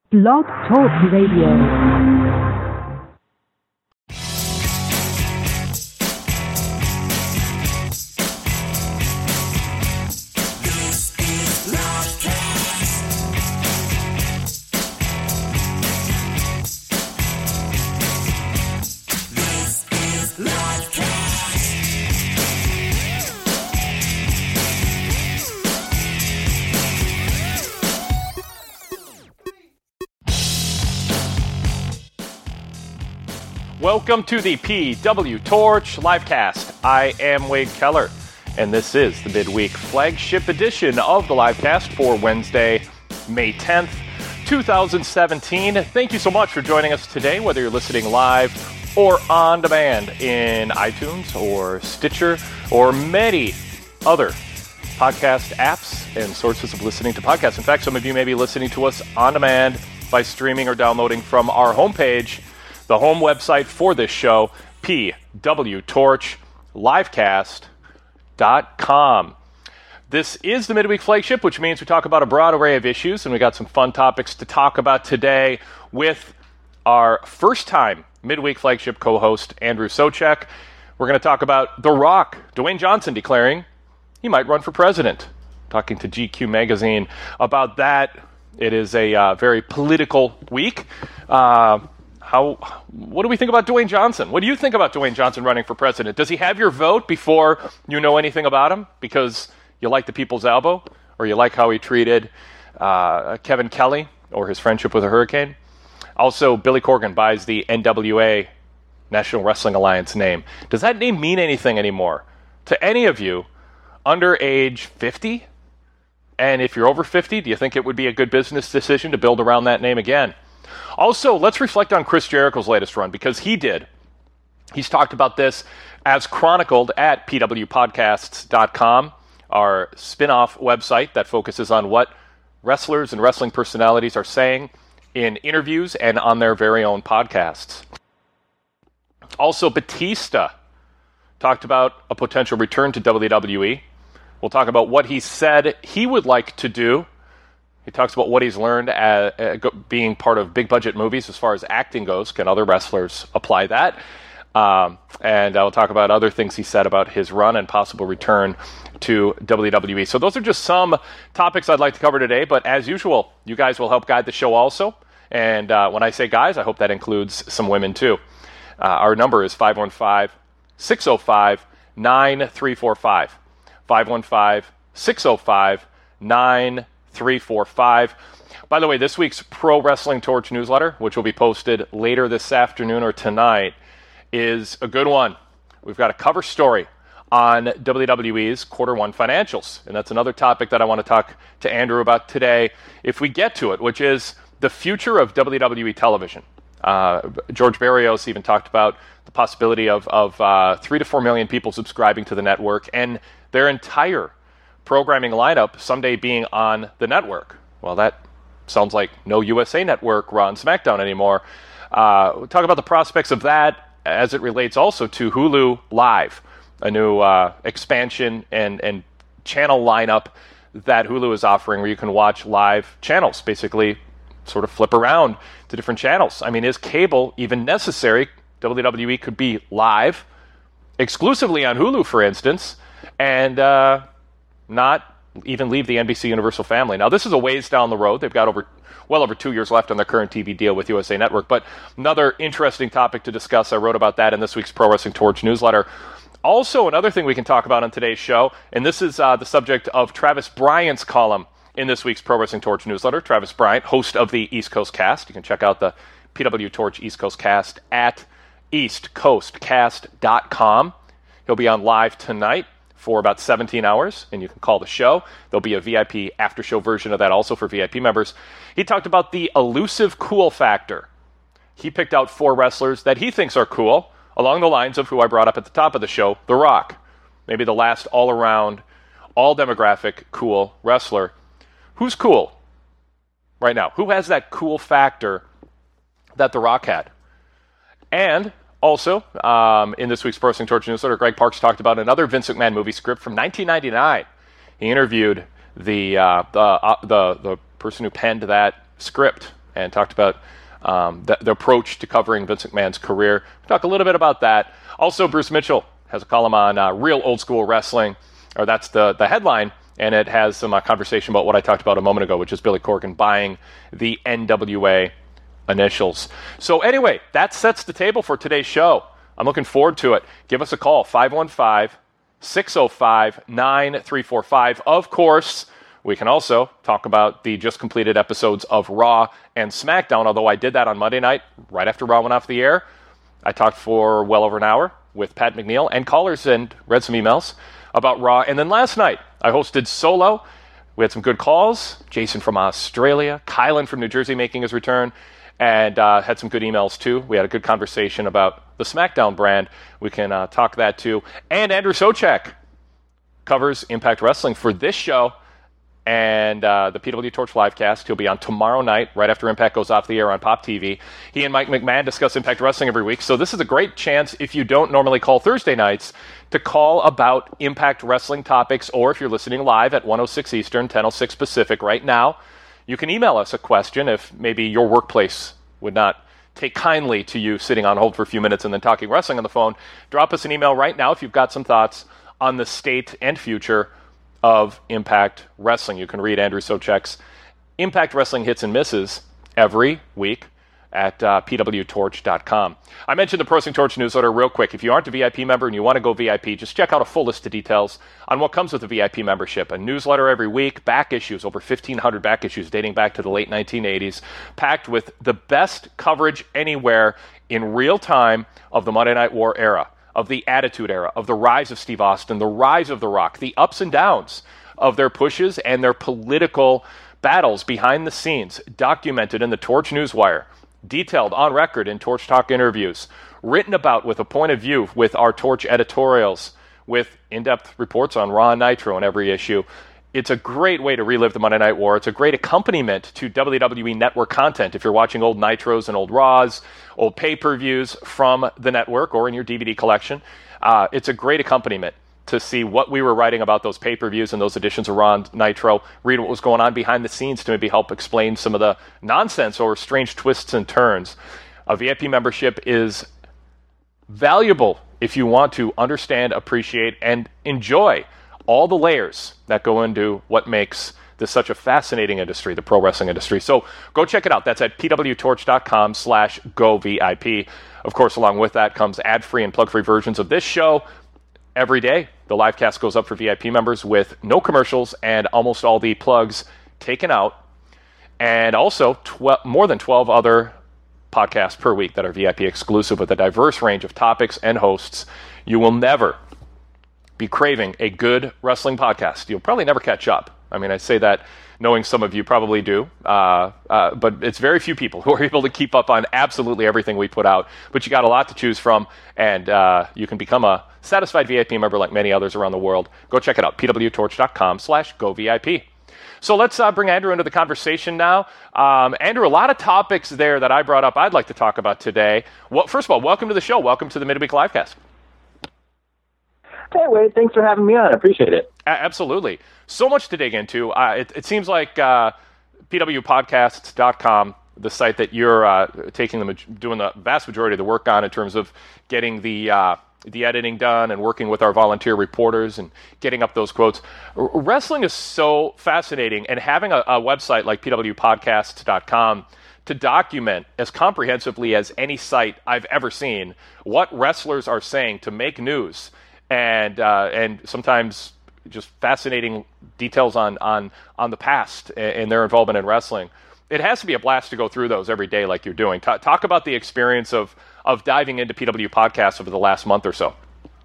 Blog Talk Radio. Welcome to the PW Torch Livecast. I am Wade Keller, and this is the midweek flagship edition of the Livecast for Wednesday, May 10th, 2017. Thank you so much for joining us today, whether you're listening live or on demand in iTunes or Stitcher or many other podcast apps and sources of listening to podcasts. In fact, some of you may be listening to us on demand by streaming or downloading from our homepage, the home website for this show, pwtorchlivecast.com. This is the midweek flagship, which means we talk about a broad array of issues, and we got some fun topics to talk about today with our first-time midweek flagship co-host, Andrew Soucek. We're going to talk about The Rock, Dwayne Johnson, declaring he might run for president. Talking to GQ magazine about that. It is a very political week. What do we think about Dwayne Johnson? What do you think about Dwayne Johnson running for president? Does he have your vote before you know anything about him because you like the people's elbow, or you like how he treated Kevin Kelly or his friendship with a hurricane? Also, Billy Corgan buys the NWA, National Wrestling Alliance name. Does that name mean anything anymore to any of you under age 50? And if you're over 50, do you think it would be a good business decision to build around that name again? Also, let's reflect on Chris Jericho's latest run, because he did. He's talked about this as chronicled at pwpodcasts.com, our spin-off website that focuses on what wrestlers and wrestling personalities are saying in interviews and on their very own podcasts. Also, Batista talked about a potential return to WWE. We'll talk about what he said he would like to do. He talks about what he's learned being part of big-budget movies as far as acting goes. Can other wrestlers apply that? And I'll talk about other things he said about his run and possible return to WWE. So those are just some topics I'd like to cover today. But as usual, you guys will help guide the show also. And when I say guys, I hope that includes some women too. Our number is 515-605-9345. 515-605-9345. 345. By the way, this week's Pro Wrestling Torch newsletter, which will be posted later this afternoon or tonight, is a good one. We've got a cover story on WWE's Quarter One financials, and that's another topic that I want to talk to Andrew about today, if we get to it, which is the future of WWE television. George Barrios even talked about the possibility of 3 to 4 million people subscribing to the network and their entire programming lineup someday being on the network. Well, that sounds like no USA Network, Raw and SmackDown anymore. We'll talk about the prospects of that as it relates also to Hulu Live, a new expansion and channel lineup that Hulu is offering, where you can watch live channels, basically sort of flip around to different channels. I mean, is cable even necessary? WWE could be live exclusively on Hulu, for instance, and not even leave the NBC Universal family. Now, this is a ways down the road. They've got well over 2 years left on their current TV deal with USA Network, but another interesting topic to discuss. I wrote about that in this week's Pro Wrestling Torch newsletter. Also, another thing we can talk about on today's show, and this is the subject of Travis Bryant's column in this week's Pro Wrestling Torch newsletter. Travis Bryant, host of the East Coast Cast. You can check out the PW Torch East Coast Cast at eastcoastcast.com. He'll be on live tonight for about 17 hours, and you can call the show. There'll be a VIP after-show version of that also for VIP members. He talked about the elusive cool factor. He picked out 4 wrestlers that he thinks are cool, along the lines of who I brought up at the top of the show, The Rock. Maybe the last all-around, all-demographic cool wrestler. Who's cool right now? Who has that cool factor that The Rock had? And also, in this week's Pro Wrestling Torch newsletter, Greg Parks talked about another Vince McMahon movie script from 1999. He interviewed the person who penned that script and talked about the approach to covering Vince McMahon's career. We talk a little bit about that. Also, Bruce Mitchell has a column on Real Old School Wrestling, or that's the headline, and it has some conversation about what I talked about a moment ago, which is Billy Corgan buying the NWA initials. So anyway, that sets the table for today's show. I'm looking forward to it. Give us a call, 515-605-9345. Of course, we can also talk about the just completed episodes of Raw and SmackDown, although I did that on Monday night, right after Raw went off the air. I talked for well over an hour with Pat McNeil and callers and read some emails about Raw. And then last night, I hosted Solo. We had some good calls. Jason from Australia, Kylan from New Jersey making his return, and had some good emails too. We had a good conversation about the SmackDown brand. We can talk that too. And Andrew Socek covers Impact Wrestling for this show and the PW Torch livecast. He'll be on tomorrow night, right after Impact goes off the air on Pop TV. He and Mike McMahon discuss Impact Wrestling every week, so this is a great chance, if you don't normally call Thursday nights, to call about Impact Wrestling topics, or if you're listening live at 1:06 Eastern, 10:06 Pacific right now, you can email us a question if maybe your workplace would not take kindly to you sitting on hold for a few minutes and then talking wrestling on the phone. Drop us an email right now if you've got some thoughts on the state and future of Impact Wrestling. You can read Andrew Socek's Impact Wrestling Hits and Misses every week at pwtorch.com. I mentioned the Pro Wrestling Torch newsletter real quick. If you aren't a VIP member and you want to go VIP, just check out a full list of details on what comes with a VIP membership. A newsletter every week, back issues, over 1,500 back issues dating back to the late 1980s, packed with the best coverage anywhere in real time of the Monday Night War era, of the Attitude Era, of the rise of Steve Austin, the rise of The Rock, the ups and downs of their pushes and their political battles behind the scenes, documented in the Torch Newswire, detailed on record in Torch Talk interviews, written about with a point of view with our Torch editorials, with in-depth reports on Raw and Nitro in every issue. It's a great way to relive the Monday Night War. It's a great accompaniment to WWE Network content. If you're watching old Nitros and old Raws, old pay-per-views from the network or in your DVD collection, it's a great accompaniment to see what we were writing about those pay-per-views and those editions of Raw and Nitro, read what was going on behind the scenes to maybe help explain some of the nonsense or strange twists and turns. A VIP membership is valuable if you want to understand, appreciate, and enjoy all the layers that go into what makes this such a fascinating industry, the pro wrestling industry. So go check it out. That's at pwtorch.com/govip. Of course, along with that comes ad-free and plug-free versions of this show every day. The live cast goes up for VIP members with no commercials and almost all the plugs taken out. And also more than 12 other podcasts per week that are VIP exclusive with a diverse range of topics and hosts. You will never be craving a good wrestling podcast. You'll probably never catch up. I mean, I say that knowing some of you probably do, but it's very few people who are able to keep up on absolutely everything we put out. But you got a lot to choose from, and you can become a satisfied VIP member like many others around the world. Go check it out, pwtorch.com/govip. So let's bring Andrew into the conversation now. Andrew, a lot of topics there that I brought up I'd like to talk about today. Well, first of all, welcome to the show. Welcome to the Midweek Livecast. Hey, Wade, thanks for having me on. I appreciate it. Absolutely. So much to dig into. It seems like pwpodcasts.com, the site that you're doing the vast majority of the work on in terms of getting the editing done and working with our volunteer reporters and getting up those quotes. Wrestling is so fascinating, and having a website like pwpodcasts.com to document as comprehensively as any site I've ever seen what wrestlers are saying to make news, and sometimes just fascinating details on the past and their involvement in wrestling. It has to be a blast to go through those every day like you're doing. Talk about the experience of diving into PW Podcasts over the last month or so.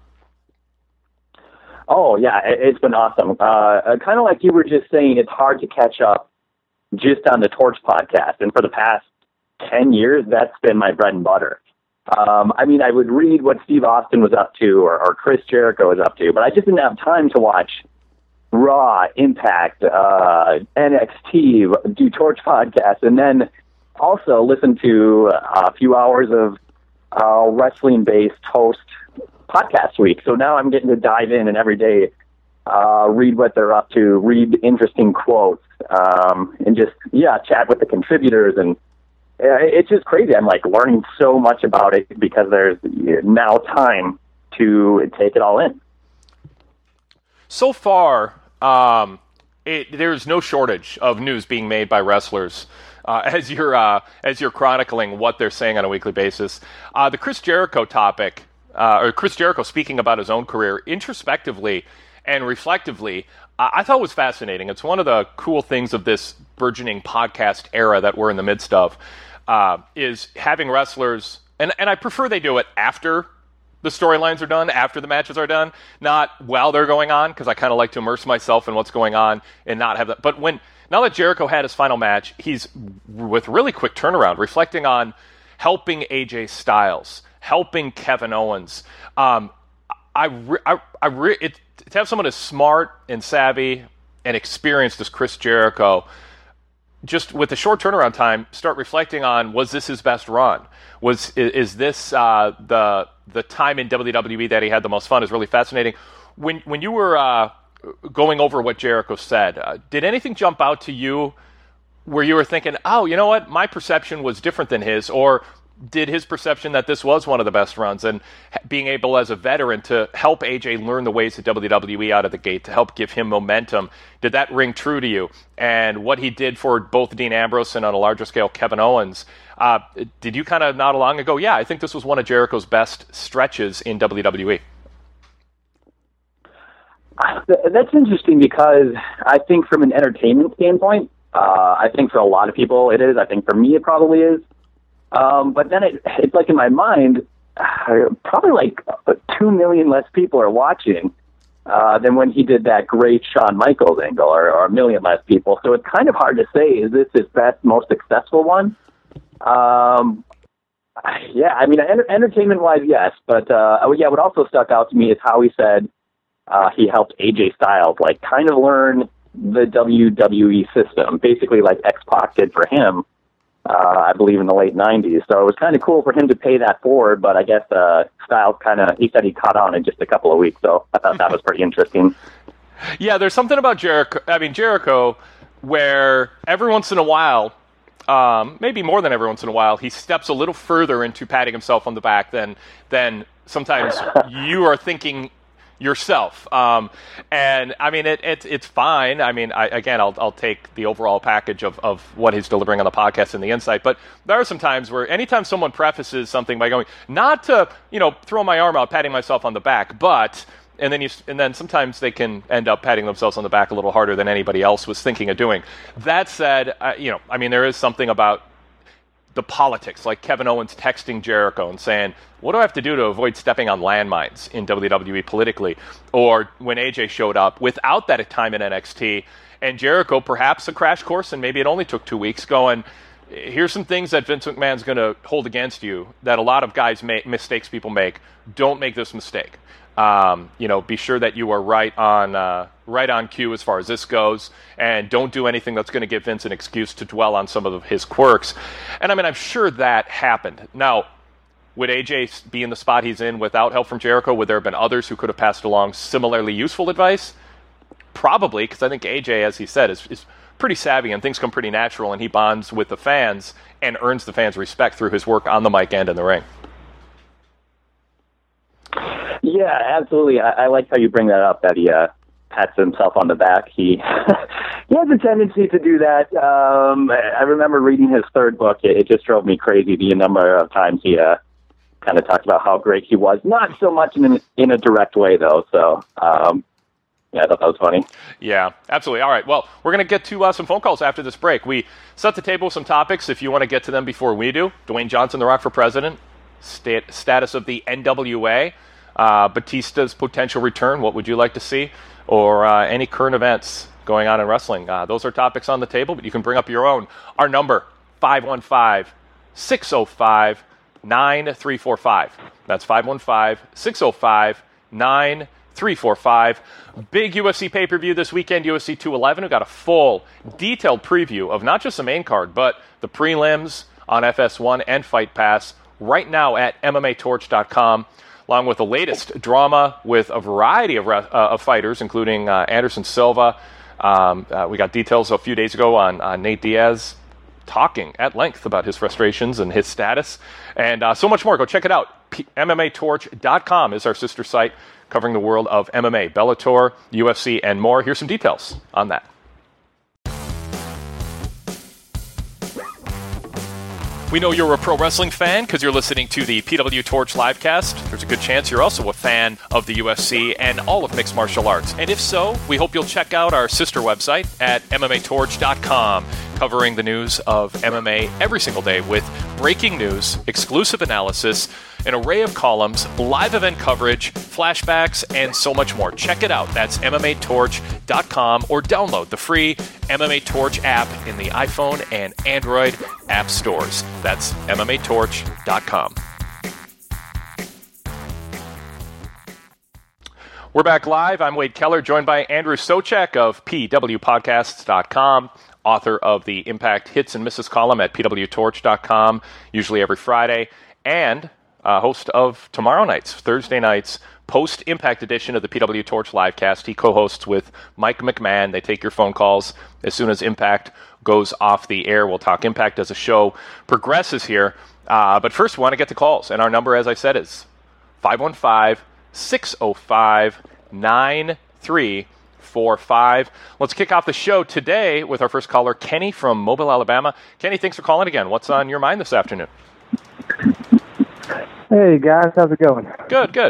Oh, yeah, it's been awesome. Kind of like you were just saying, it's hard to catch up just on the Torch podcast. And for the past 10 years, that's been my bread and butter. I mean, I would read what Steve Austin was up to or Chris Jericho was up to, but I just didn't have time to watch Raw, Impact, NXT, do Torch podcasts, and then also listen to a few hours of wrestling-based host podcast week. So now I'm getting to dive in and every day read what they're up to, read interesting quotes, and just, chat with the contributors and it's just crazy. I'm like learning so much about it because there's now time to take it all in. So far, there's no shortage of news being made by wrestlers as you're chronicling what they're saying on a weekly basis. The Chris Jericho topic, or Chris Jericho speaking about his own career introspectively and reflectively, I thought was fascinating. It's one of the cool things of this burgeoning podcast era that we're in the midst of, is having wrestlers, and I prefer they do it after the storylines are done, after the matches are done, not while they're going on, because I kind of like to immerse myself in what's going on and not have that. But now that Jericho had his final match, he's, with really quick turnaround, reflecting on helping AJ Styles, helping Kevin Owens. To have someone as smart and savvy and experienced as Chris Jericho, just with a short turnaround time, start reflecting on, was this his best run? Is this the time in WWE that he had the most fun? Is really fascinating. When you were going over what Jericho said, did anything jump out to you where you were thinking, oh, you know what, my perception was different than his, or did his perception that this was one of the best runs, and being able as a veteran to help AJ learn the ways of WWE out of the gate, to help give him momentum, did that ring true to you? And what he did for both Dean Ambrose and on a larger scale Kevin Owens, did you kind of nod along and go, yeah, I think this was one of Jericho's best stretches in WWE? That's interesting because I think from an entertainment standpoint, I think for a lot of people it is. I think for me it probably is. But then it's like in my mind, probably like 2 million less people are watching than when he did that great Shawn Michaels angle, or 1 million less people. So it's kind of hard to say, is this his best, most successful one? Yeah, I mean, entertainment-wise, yes. But what also stuck out to me is how he said he helped AJ Styles, like, kind of learn the WWE system, basically like X-Pac did for him. I believe in the late 90s. So it was kind of cool for him to pay that forward, but I guess Styles he said he caught on in just a couple of weeks, so I thought that was pretty interesting. Yeah, there's something about Jericho, where every once in a while, maybe more than every once in a while, he steps a little further into patting himself on the back than sometimes you are thinking yourself. And I mean, it's fine. I mean, I'll take the overall package of what he's delivering on the podcast and the insight, but there are some times where anytime someone prefaces something by going, not to, throw my arm out, patting myself on the back, but, and then sometimes they can end up patting themselves on the back a little harder than anybody else was thinking of doing. That said, there is something about the politics, like Kevin Owens texting Jericho and saying, what do I have to do to avoid stepping on landmines in WWE politically? Or when AJ showed up without that time in NXT, and Jericho, perhaps a crash course, and maybe it only took 2 weeks, going, here's some things that Vince McMahon's going to hold against you that a lot of guys mistakes people make. Don't make this mistake. Be sure that you are right on cue as far as this goes, and don't do anything that's going to give Vince an excuse to dwell on some of his quirks. And I'm sure that happened. Now, would AJ be in the spot he's in without help from Jericho? Would there have been others who could have passed along similarly useful advice? Probably, because I think AJ, as he said, is pretty savvy and things come pretty natural, and he bonds with the fans and earns the fans' respect through his work on the mic and in the ring. Yeah, absolutely. I like how you bring that up, that he pats himself on the back. He has a tendency to do that. I remember reading his third book. It just drove me crazy the number of times he kind of talked about how great he was. Not so much in a direct way, though. So, I thought that was funny. Yeah, absolutely. All right, well, we're going to get to some phone calls after this break. We set the table with some topics. If you want to get to them before we do, Dwayne Johnson, The Rock for president, status of the NWA, Batista's potential return, what would you like to see, or any current events going on in wrestling. Those are topics on the table, but you can bring up your own. Our number, 515-605-9345. That's 515-605-9345. Big UFC pay-per-view this weekend, UFC 211. We've got a full, detailed preview of not just the main card, but the prelims on FS1 and Fight Pass right now at MMATorch.com, along with the latest drama with a variety of fighters, including Anderson Silva. We got details a few days ago on Nate Diaz talking at length about his frustrations and his status, and so much more. Go check it out. MMAtorch.com is our sister site covering the world of MMA, Bellator, UFC, and more. Here's some details on that. We know you're a pro wrestling fan because you're listening to the PW Torch livecast. There's a good chance you're also a fan of the UFC and all of mixed martial arts. And if so, we hope you'll check out our sister website at MMAtorch.com, covering the news of MMA every single day with breaking news, exclusive analysis, an array of columns, live event coverage, flashbacks, and so much more. Check it out. That's MMAtorch.com, or download the free MMA Torch app in the iPhone and Android app stores. That's MMAtorch.com. We're back live. I'm Wade Keller, joined by Andrew Soucek of PWPodcasts.com, author of the Impact Hits and Misses column at PWTorch.com, usually every Friday, and host of tomorrow night's, Thursday night's, post-Impact edition of the PW Torch livecast. He co-hosts with Mike McMahon. They take your phone calls as soon as Impact goes off the air. We'll talk Impact as the show progresses here. But first, we want to get to calls. And our number, as I said, is 515-605-9345. Let's kick off the show today with our first caller, Kenny from Mobile, Alabama. Kenny, thanks for calling again. What's on your mind this afternoon? Hey, guys. How's it going? Good, good.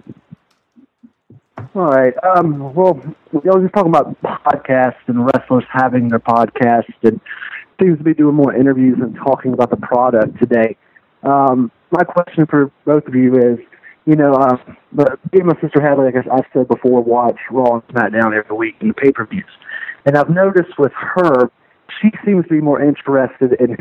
All right. Well, I was just talking about podcasts and wrestlers having their podcasts, and seems to be doing more interviews and talking about the product today. My question for both of you is, but me and my sister Hadley, like I said before, watch Raw and SmackDown every week in the pay-per-views. And I've noticed with her, she seems to be more interested in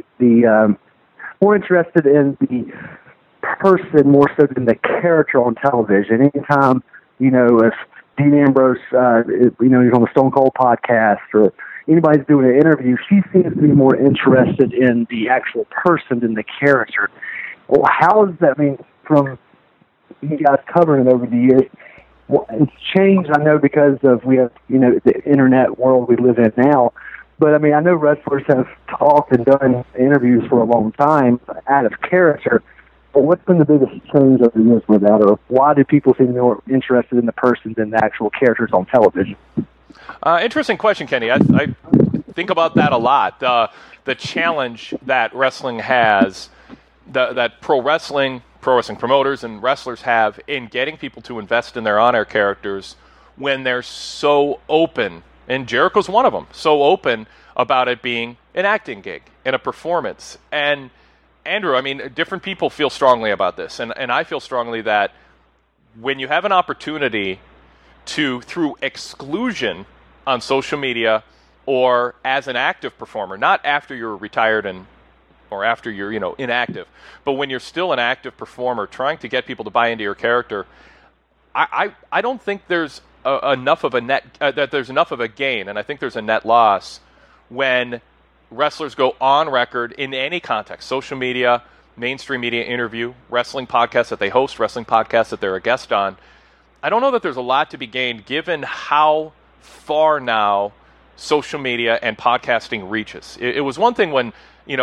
more interested in the person more so than the character on television. Anytime, if Dean Ambrose, he's on the Stone Cold podcast or anybody's doing an interview, she seems to be more interested in the actual person than the character. Well, how is that? From you guys covering it over the years, it's changed, I know, because of we have, the internet world we live in now. But, I know wrestlers have talked and done interviews for a long time out of character. But what's been the biggest change over the years with that? Or why do people seem more interested in the person than the actual characters on television? Interesting question, Kenny. I think about that a lot. The challenge that wrestling has, that pro wrestling promoters and wrestlers have in getting people to invest in their on-air characters when they're so open, and Jericho's one of them, so open about it being an acting gig and a performance. And Andrew, different people feel strongly about this, and I feel strongly that when you have an opportunity to, through exclusion on social media or as an active performer, not after you're retired or after you're inactive, but when you're still an active performer trying to get people to buy into your character, I don't think there's enough of a net that there's enough of a gain, and I think there's a net loss when wrestlers go on record in any context, social media, mainstream media interview, wrestling podcasts that they host, wrestling podcasts that they're a guest on. I don't know that there's a lot to be gained given how far now social media and podcasting reaches. It was one thing when,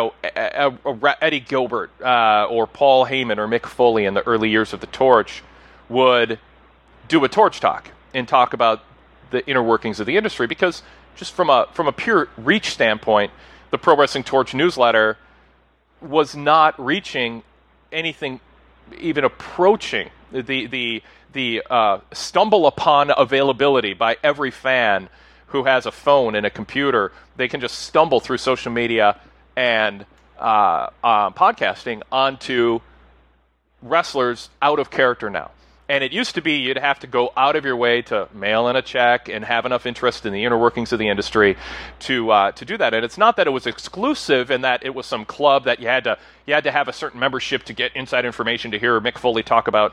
Eddie Gilbert or Paul Heyman or Mick Foley in the early years of the Torch would do a Torch Talk and talk about the inner workings of the industry, because just from a pure reach standpoint, the Pro Wrestling Torch newsletter was not reaching anything even approaching the stumble upon availability by every fan who has a phone and a computer. They can just stumble through social media and podcasting onto wrestlers out of character now. And it used to be you'd have to go out of your way to mail in a check and have enough interest in the inner workings of the industry to do that. And it's not that it was exclusive in that it was some club that you had to have a certain membership to get inside information to hear Mick Foley talk about,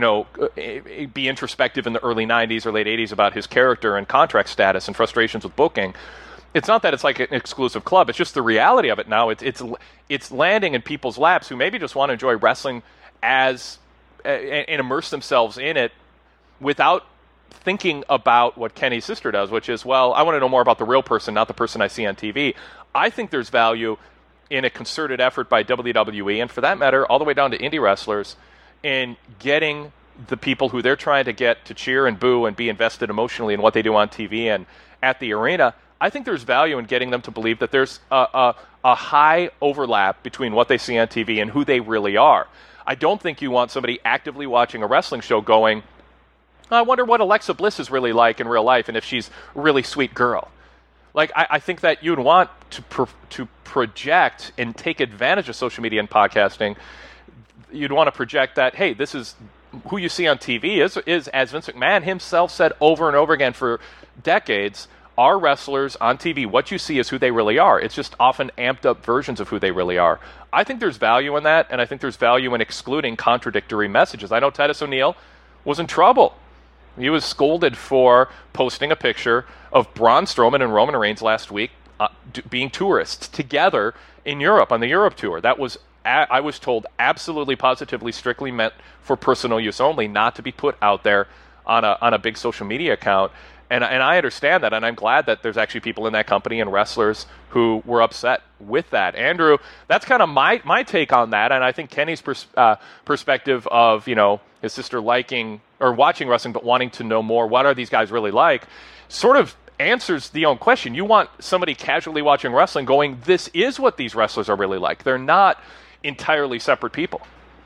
be introspective in the early 90s or late 80s about his character and contract status and frustrations with booking. It's not that it's like an exclusive club. It's just the reality of it now. It's landing in people's laps who maybe just want to enjoy wrestling and immerse themselves in it without thinking about what Kenny's sister does, which is, well, I want to know more about the real person, not the person I see on TV. I think there's value in a concerted effort by WWE, and for that matter, all the way down to indie wrestlers, in getting the people who they're trying to get to cheer and boo and be invested emotionally in what they do on TV and at the arena. I think there's value in getting them to believe that there's a high overlap between what they see on TV and who they really are. I don't think you want somebody actively watching a wrestling show going, I wonder what Alexa Bliss is really like in real life and if she's a really sweet girl. Like, I think that you'd want to project and take advantage of social media and podcasting. You'd want to project that, hey, this is who you see on TV is, as Vince McMahon himself said over and over again for decades, our wrestlers on TV, what you see is who they really are. It's just often amped up versions of who they really are. I think there's value in that, and I think there's value in excluding contradictory messages. I know Titus O'Neil was in trouble. He was scolded for posting a picture of Braun Strowman and Roman Reigns last week being tourists together in Europe on the Europe tour. That was, I was told, absolutely, positively, strictly meant for personal use only, not to be put out there on a big social media account. And I understand that, and I'm glad that there's actually people in that company and wrestlers who were upset with that. Andrew, that's kind of my take on that, and I think Kenny's perspective of, his sister liking or watching wrestling but wanting to know more, what are these guys really like, sort of answers the own question. You want somebody casually watching wrestling going, this is what these wrestlers are really like. They're not entirely separate people.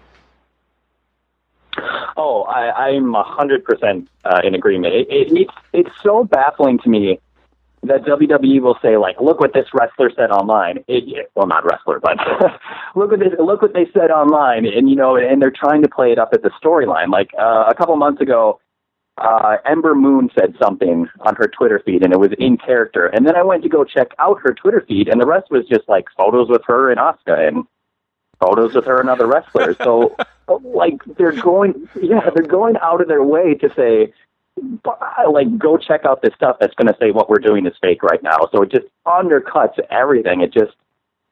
Oh, I'm 100% in agreement. It's so baffling to me that WWE will say, like, look what this wrestler said online. Well, not wrestler, but look what they said online, and they're trying to play it up as a storyline. Like a couple months ago, Ember Moon said something on her Twitter feed, and it was in character. And then I went to go check out her Twitter feed, and the rest was just like photos with her and Asuka and photos with her and other wrestlers. So, like, they're going out of their way to say, like, go check out this stuff that's going to say what we're doing is fake right now. So it just undercuts everything. It just,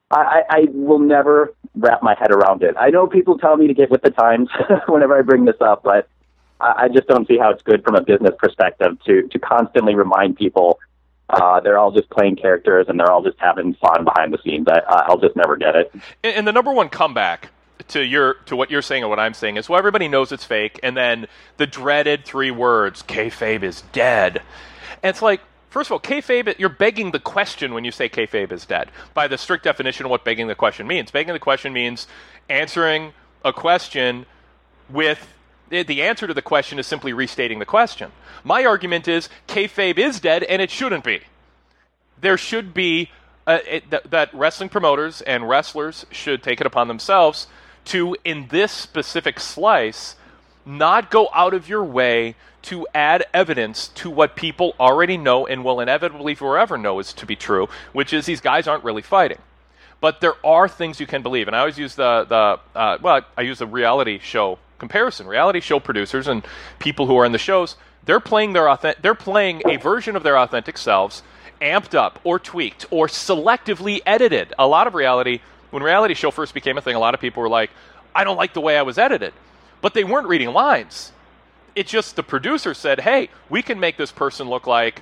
I will never wrap my head around it. I know people tell me to get with the times whenever I bring this up, but I just don't see how it's good from a business perspective to constantly remind people they're all just playing characters and they're all just having fun behind the scenes. I'll just never get it. And the number one comeback to what you're saying and what I'm saying is, well, everybody knows it's fake, and then the dreaded 3 words, kayfabe is dead. And it's like, first of all, kayfabe, you're begging the question when you say kayfabe is dead, by the strict definition of what begging the question means. Begging the question means answering a question with the answer to the question is simply restating the question. My argument is kayfabe is dead, and it shouldn't be. There should be that wrestling promoters and wrestlers should take it upon themselves to, in this specific slice, not go out of your way to add evidence to what people already know and will inevitably forever know is to be true, which is these guys aren't really fighting. But there are things you can believe, and I always use I use the reality show comparison. Reality show producers and people who are in the shows, they're playing a version of their authentic selves, amped up or tweaked or selectively edited. A lot of when reality show first became a thing, a lot of people were like, I don't like the way I was edited. But they weren't reading lines. It's just the producer said, hey, we can make this person look like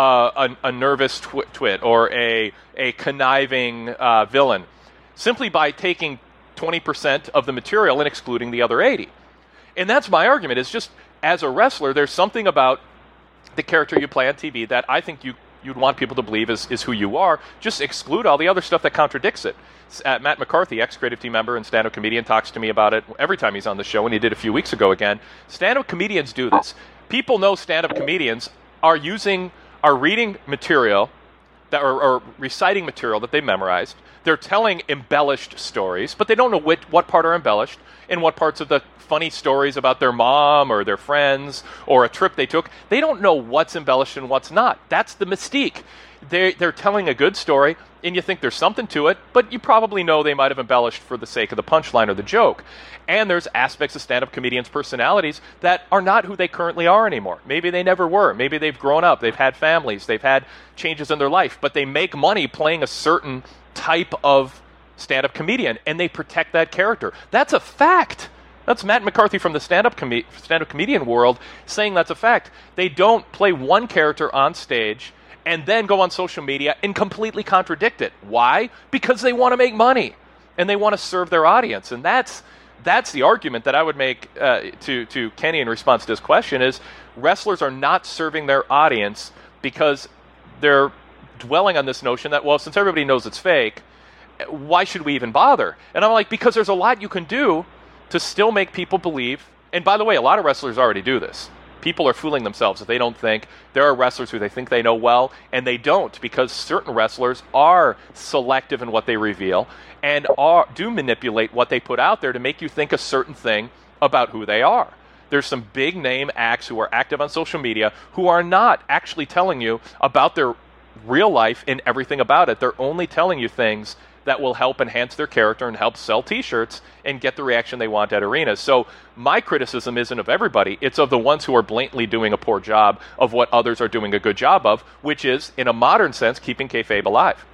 a nervous twit or a conniving villain simply by taking 20% of the material and excluding the other 80%. And that's my argument. It's just, as a wrestler, there's something about the character you play on TV that I think you'd want people to believe is who you are. Just exclude all the other stuff that contradicts it. Matt McCarthy, ex-creative team member and stand-up comedian, talks to me about it every time he's on the show, and he did a few weeks ago again. Stand-up comedians do this. People know stand-up comedians are reading material or reciting material that they memorized. They're telling embellished stories, but they don't know what part are embellished and what parts of the funny stories about their mom or their friends or a trip they took. They don't know what's embellished and what's not. That's the mystique. They're telling a good story, and you think there's something to it, but you probably know they might have embellished for the sake of the punchline or the joke. And there's aspects of stand-up comedians' personalities that are not who they currently are anymore. Maybe they never were. Maybe they've grown up. They've had families. They've had changes in their life. But they make money playing a certain type of stand-up comedian, and they protect that character. That's a fact. That's Matt McCarthy from the stand-up comedian world saying that's a fact. They don't play one character on stage and then go on social media and completely contradict it. Why? Because they want to make money and they want to serve their audience. And that's the argument that I would make to Kenny in response to his question is wrestlers are not serving their audience because they're dwelling on this notion that, well, since everybody knows it's fake, why should we even bother? And I'm like, because there's a lot you can do to still make people believe. And by the way, a lot of wrestlers already do this. People are fooling themselves if they don't think. There are wrestlers who they think they know well, and they don't, because certain wrestlers are selective in what they reveal and do manipulate what they put out there to make you think a certain thing about who they are. There's some big name acts who are active on social media who are not actually telling you about their real life and everything about it. They're only telling you things that will help enhance their character and help sell T-shirts and get the reaction they want at arenas. So my criticism isn't of everybody. It's of the ones who are blatantly doing a poor job of what others are doing a good job of, which is, in a modern sense, keeping kayfabe alive.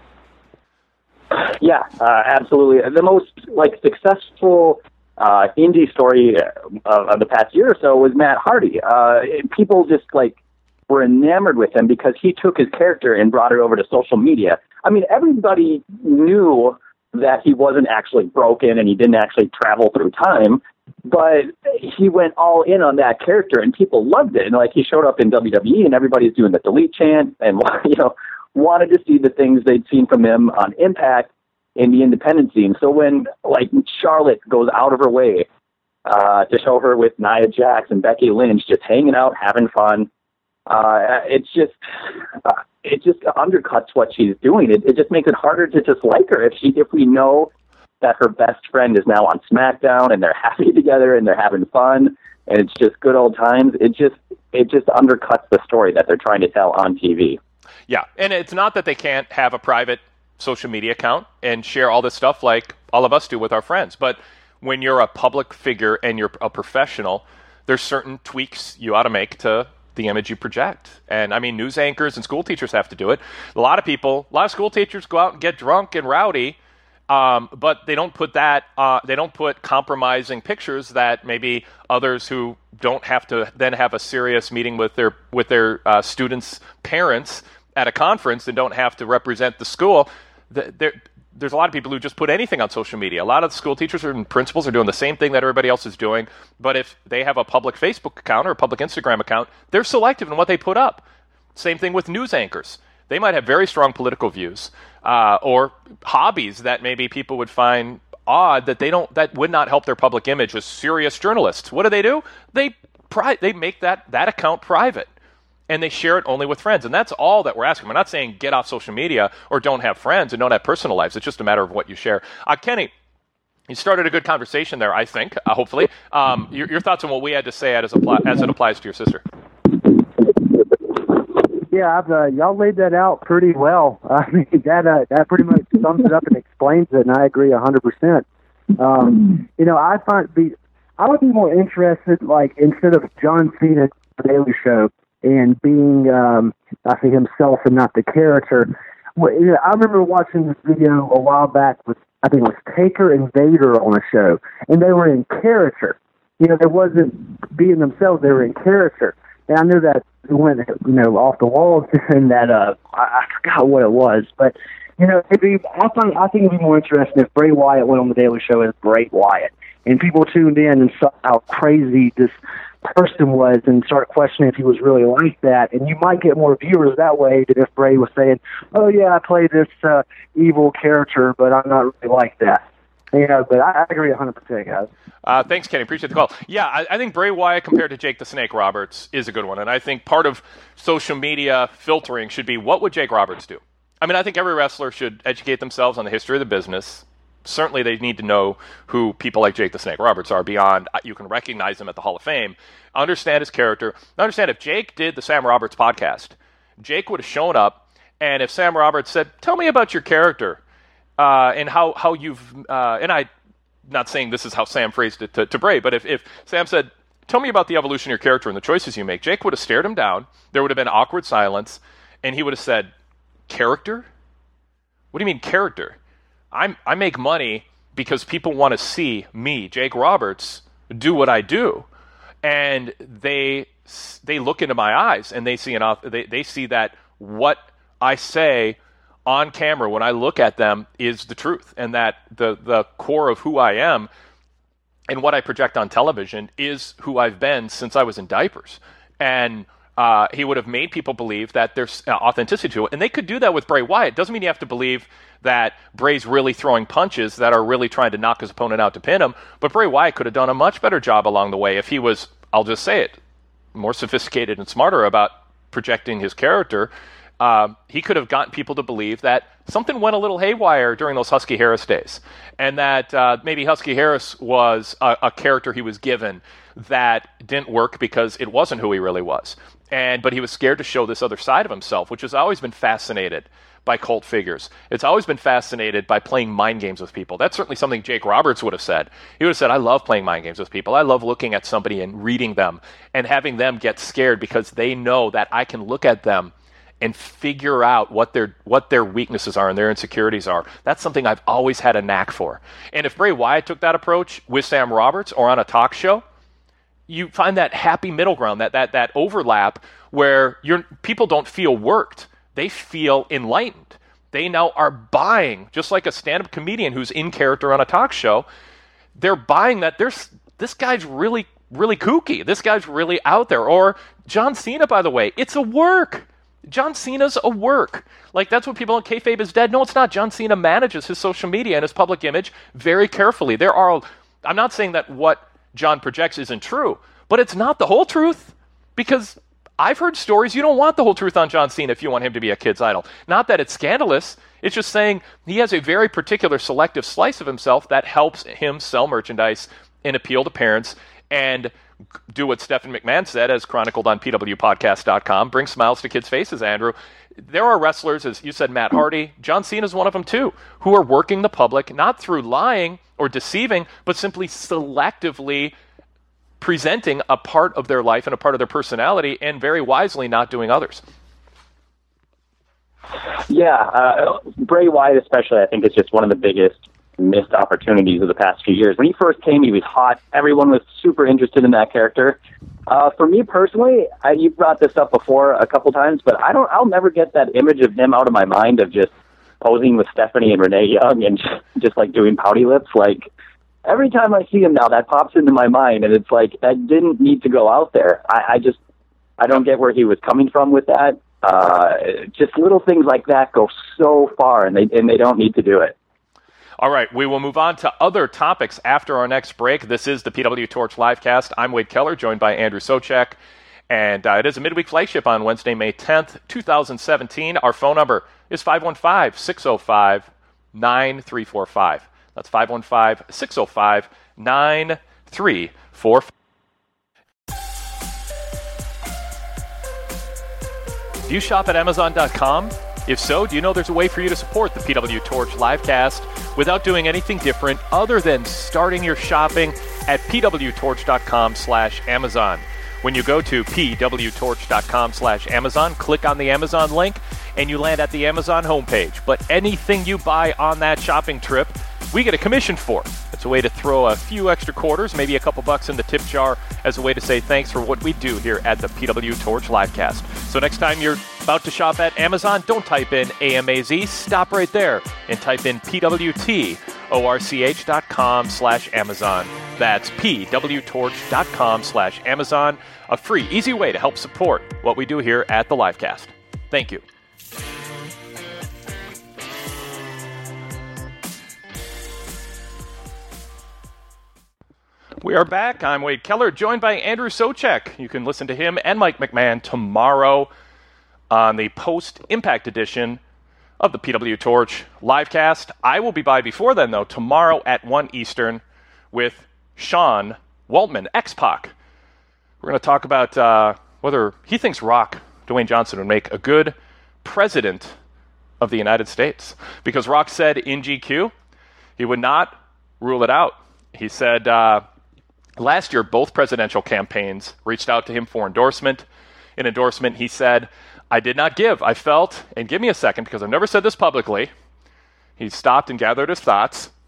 Yeah, absolutely. The most successful indie story of the past year or so was Matt Hardy. People just were enamored with him because he took his character and brought it over to social media. I mean, everybody knew that he wasn't actually broken and he didn't actually travel through time, but he went all in on that character and people loved it. And he showed up in WWE and everybody's doing the delete chant and, wanted to see the things they'd seen from him on Impact in the independent scene. So when, Charlotte goes out of her way to show her with Nia Jax and Becky Lynch just hanging out, having fun, it just undercuts what she's doing. It just makes it harder to just her if we know that her best friend is now on SmackDown and they're happy together and they're having fun and it's just good old times. It just undercuts the story that they're trying to tell on TV. Yeah, and it's not that they can't have a private social media account and share all this stuff like all of us do with our friends, but when you're a public figure and you're a professional, there's certain tweaks you ought to make to the image you project. And I mean, news anchors and school teachers have to do it. A lot of school teachers go out and get drunk and rowdy, but they don't put compromising pictures that maybe others who don't have to then have a serious meeting with their students' parents at a conference and don't have to represent the school. There's a lot of people who just put anything on social media. A lot of the school teachers and principals are doing the same thing that everybody else is doing, but if they have a public Facebook account or a public Instagram account, they're selective in what they put up. Same thing with news anchors. They might have very strong political views or hobbies that maybe people would find odd that would not help their public image as serious journalists. What do? They make that account private. And they share it only with friends. And that's all that we're asking. We're not saying get off social media or don't have friends and don't have personal lives. It's just a matter of what you share. Kenny, you started a good conversation there, I think, hopefully. Your thoughts on what we had to say as it applies to your sister. Yeah, y'all laid that out pretty well. I mean, that pretty much sums it up and explains it, and I agree 100%. I would be more interested, instead of John Cena at the Daily Show, and being, I think, himself and not the character. I remember watching this video a while back with, I think it was Taker and Vader on a show, and they were in character. There wasn't being themselves, they were in character. And I knew that it went, off the walls, and that, I forgot what it was, but, I think it'd be more interesting if Bray Wyatt went on the Daily Show as Bray Wyatt, and people tuned in and saw how crazy this person was and started questioning if he was really like that, and you might get more viewers that way than if Bray was saying, oh yeah, I play this evil character, but I'm not really like that. But I agree 100%, guys. Thanks, Kenny. Appreciate the call. Yeah, I think Bray Wyatt compared to Jake the Snake Roberts is a good one, and I think part of social media filtering should be, what would Jake Roberts do? I mean, I think every wrestler should educate themselves on the history of the business. Certainly they need to know who people like Jake the Snake Roberts are beyond you can recognize him at the Hall of Fame. Understand his character. Understand if Jake did the Sam Roberts podcast, Jake would have shown up, and if Sam Roberts said, tell me about your character and how you've and I'm not saying this is how Sam phrased it to Bray, but if Sam said, tell me about the evolution of your character and the choices you make, Jake would have stared him down. There would have been awkward silence, and he would have said, character? What do you mean character? I make money because people want to see me, Jake Roberts, do what I do, and they look into my eyes and they see they see that what I say on camera when I look at them is the truth, and that the core of who I am and what I project on television is who I've been since I was in diapers. And he would have made people believe that there's authenticity to it. And they could do that with Bray Wyatt. Doesn't mean you have to believe that Bray's really throwing punches that are really trying to knock his opponent out to pin him. But Bray Wyatt could have done a much better job along the way if he was, I'll just say it, more sophisticated and smarter about projecting his character. He could have gotten people to believe that something went a little haywire during those Husky Harris days, and that maybe Husky Harris was a character he was given that didn't work because it wasn't who he really was. But he was scared to show this other side of himself, which has always been fascinated by cult figures. It's always been fascinated by playing mind games with people. That's certainly something Jake Roberts would have said. He would have said, I love playing mind games with people. I love looking at somebody and reading them and having them get scared because they know that I can look at them and figure out what their weaknesses are and their insecurities are. That's something I've always had a knack for. And if Bray Wyatt took that approach with Sam Roberts or on a talk show, you find that happy middle ground, that overlap where people don't feel worked. They feel enlightened. They now are buying, just like a stand-up comedian who's in character on a talk show, they're buying that this guy's really, really kooky. This guy's really out there. Or John Cena, by the way, it's a work. John Cena's a work. Like, that's what people in kayfabe is dead. No, it's not. John Cena manages his social media and his public image very carefully. I'm not saying that what John projects isn't true, but it's not the whole truth, because I've heard stories you don't want the whole truth on John Cena if you want him to be a kid's idol. Not that it's scandalous. It's just saying he has a very particular selective slice of himself that helps him sell merchandise and appeal to parents and do what Stephen McMahon said, as chronicled on pwpodcast.com, bring smiles to kids' faces, Andrew. There are wrestlers, as you said, Matt Hardy, John Cena's one of them too, who are working the public, not through lying or deceiving, but simply selectively presenting a part of their life and a part of their personality, and very wisely not doing others. Yeah, Bray Wyatt especially, I think, is just one of the biggest missed opportunities of the past few years. When he first came, he was hot. Everyone was super interested in that character. For me personally, you brought this up before a couple times, but I'll never get that image of him out of my mind of just posing with Stephanie and Renee Young and just like doing pouty lips. Like, every time I see him now, that pops into my mind, and it's like, that didn't need to go out there. I don't get where he was coming from with that. Just little things like that go so far, and they don't need to do it. All right, we will move on to other topics after our next break. This is the PW Torch Livecast. I'm Wade Keller, joined by Andrew Soucek, and it is a midweek flagship on Wednesday, May 10th, 2017. Our phone number is 515-605-9345. That's 515-605-9345. Do you shop at Amazon.com? If so, do you know there's a way for you to support the PW Torch Livecast without doing anything different other than starting your shopping at pwtorch.com/Amazon. When you go to pwtorch.com/Amazon, click on the Amazon link, and you land at the Amazon homepage. But anything you buy on that shopping trip, we get a commission for. It's a way to throw a few extra quarters, maybe a couple bucks in the tip jar, as a way to say thanks for what we do here at the PW Torch Livecast. So next time you're about to shop at Amazon, don't type in AMAZ, stop right there and type in pwtorch.com/Amazon. That's pwtorch.com/Amazon. A free, easy way to help support what we do here at the Livecast. Thank you. We are back. I'm Wade Keller, joined by Andrew Soucek. You can listen to him and Mike McMahon tomorrow on the post-Impact edition of the PW Torch Livecast. I will be by before then, though, tomorrow at 1 Eastern with Sean Waltman, X-Pac. We're going to talk about whether he thinks Dwayne Johnson, would make a good president of the United States. Because Rock said in GQ he would not rule it out. He said last year both presidential campaigns reached out to him for endorsement. In endorsement, he said, I did not give. I felt, and give me a second because I've never said this publicly. He stopped and gathered his thoughts.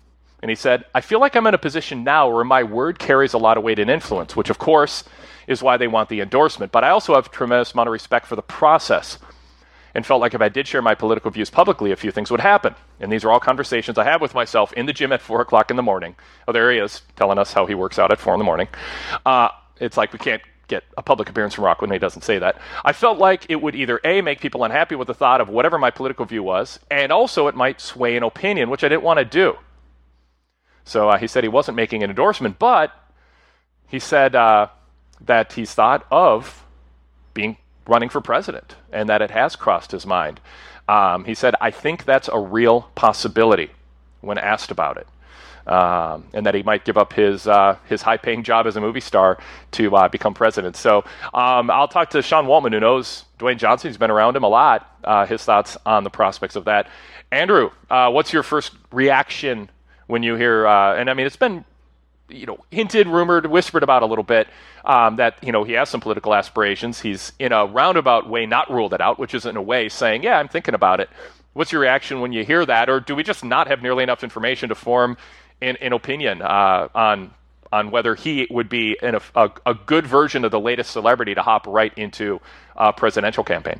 And he said, I feel like I'm in a position now where my word carries a lot of weight and influence, which of course is why they want the endorsement. But I also have a tremendous amount of respect for the process and felt like if I did share my political views publicly, a few things would happen. And these are all conversations I have with myself in the gym at 4 o'clock in the morning. Oh, there he is, telling us how he works out at 4 in the morning. It's like we can't get a public appearance from Rock when he doesn't say that. I felt like it would either A, make people unhappy with the thought of whatever my political view was, and also it might sway an opinion, which I didn't want to do. So he said he wasn't making an endorsement, but he said that he's thought of running for president and that it has crossed his mind. He said, I think that's a real possibility when asked about it. And that he might give up his high-paying job as a movie star to become president. So I'll talk to Sean Waltman, who knows Dwayne Johnson. He's been around him a lot. His thoughts on the prospects of that. Andrew, what's your first reaction when you hear? And I mean, it's been hinted, rumored, whispered about a little bit that he has some political aspirations. He's in a roundabout way not ruled it out, which is in a way saying, yeah, I'm thinking about it. What's your reaction when you hear that, or do we just not have nearly enough information to form an opinion on whether he would be a good version of the latest celebrity to hop right into a presidential campaign?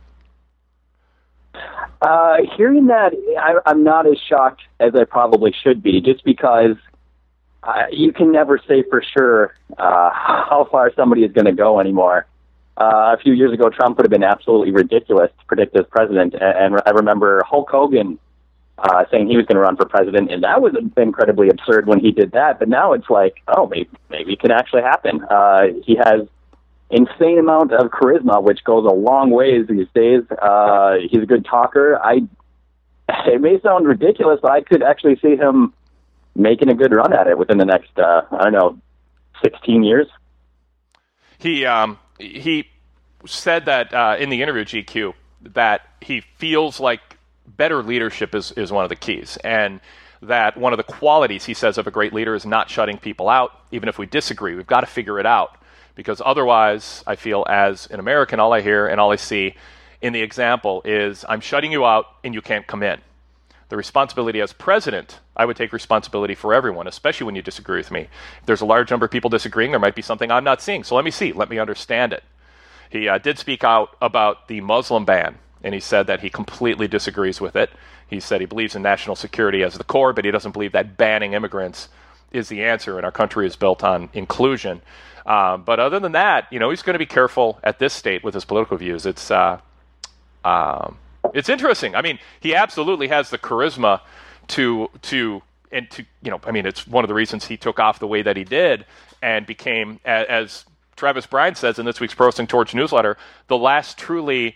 Hearing that, I'm not as shocked as I probably should be, just because you can never say for sure how far somebody is going to go anymore. A few years ago, Trump would have been absolutely ridiculous to predict as president, and I remember Hulk Hogan saying he was going to run for president, and that was incredibly absurd when he did that. But now it's like, oh, maybe it can actually happen. He has insane amount of charisma, which goes a long ways these days. He's a good talker. It may sound ridiculous, but I could actually see him making a good run at it within the next, 16 years. He said that in the interview, GQ, that he feels like better leadership is one of the keys, and that one of the qualities, he says, of a great leader is not shutting people out. Even if we disagree, we've got to figure it out, because otherwise, I feel as an American, all I hear and all I see in the example is, I'm shutting you out and you can't come in. The responsibility as president, I would take responsibility for everyone, especially when you disagree with me. If there's a large number of people disagreeing, there might be something I'm not seeing, so let me understand it. He did speak out about the Muslim ban, and he said that he completely disagrees with it. He said he believes in national security as the core, but he doesn't believe that banning immigrants is the answer, and our country is built on inclusion. But other than that, he's going to be careful at this state with his political views. It's interesting. I mean, he absolutely has the charisma it's one of the reasons he took off the way that he did and became, as Travis Bryan says in this week's Pro Wrestling Torch newsletter, the last truly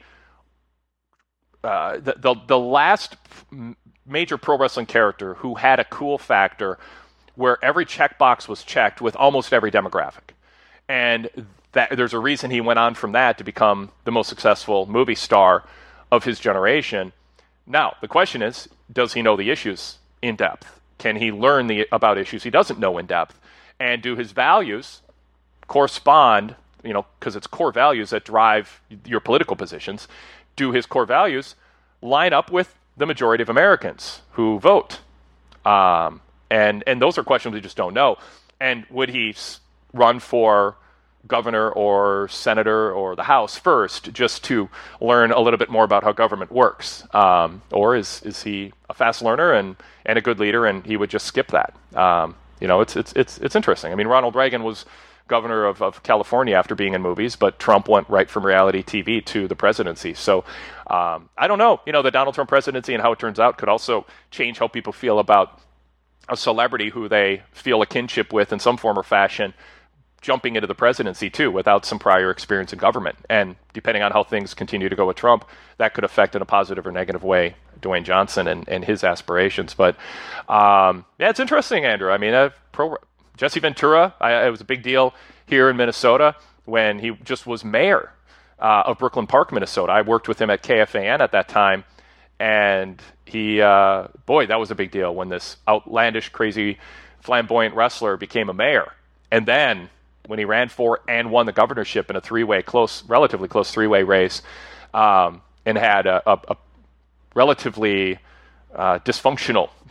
the last major pro wrestling character who had a cool factor where every checkbox was checked with almost every demographic. And that there's a reason he went on from that to become the most successful movie star of his generation. Now, the question is, does he know the issues in depth? Can he learn about issues he doesn't know in depth? And do his values correspond, because it's core values that drive your political positions, do his core values line up with the majority of Americans who vote? And those are questions we just don't know. And would he run for governor or senator or the House first just to learn a little bit more about how government works? Or is he a fast learner and a good leader, and he would just skip that? It's interesting. I mean, Ronald Reagan was governor of California after being in movies, but Trump went right from reality TV to the presidency. So I don't know. The Donald Trump presidency and how it turns out could also change how people feel about a celebrity who they feel a kinship with in some form or fashion jumping into the presidency too without some prior experience in government. And depending on how things continue to go with Trump, that could affect in a positive or negative way Dwayne Johnson and his aspirations. But it's interesting, Andrew. I mean, Jesse Ventura, it was a big deal here in Minnesota when he just was mayor of Brooklyn Park, Minnesota. I worked with him at KFAN at that time, and he, that was a big deal when this outlandish, crazy, flamboyant wrestler became a mayor. And then when he ran for and won the governorship in a relatively close three-way race, and had a relatively dysfunctional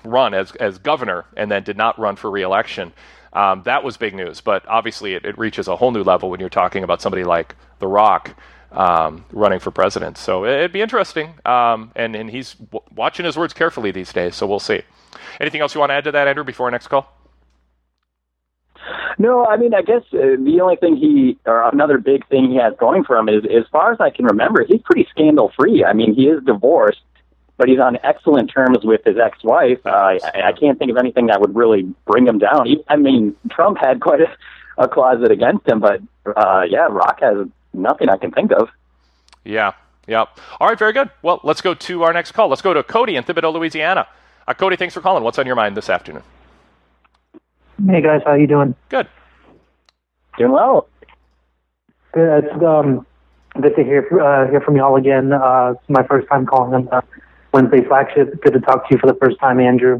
run as governor and then did not run for re-election. That was big news, but obviously it reaches a whole new level when you're talking about somebody like The Rock running for president. So it'd be interesting, and he's watching his words carefully these days, so we'll see. Anything else you want to add to that, Andrew, before our next call? No, I mean, I guess the only thing another big thing he has going for him is, as far as I can remember, he's pretty scandal-free. I mean, he is divorced, but he's on excellent terms with his ex-wife. I can't think of anything that would really bring him down. I mean, Trump had quite a closet against him, but Rock has nothing I can think of. Yeah. All right, very good. Well, let's go to our next call. Let's go to Cody in Thibodaux, Louisiana. Cody, thanks for calling. What's on your mind this afternoon? Hey guys, how you doing? Good. Doing well. Good. It's good to hear from y'all again. It's my first time calling on the Wednesday flagship. Good to talk to you for the first time, Andrew.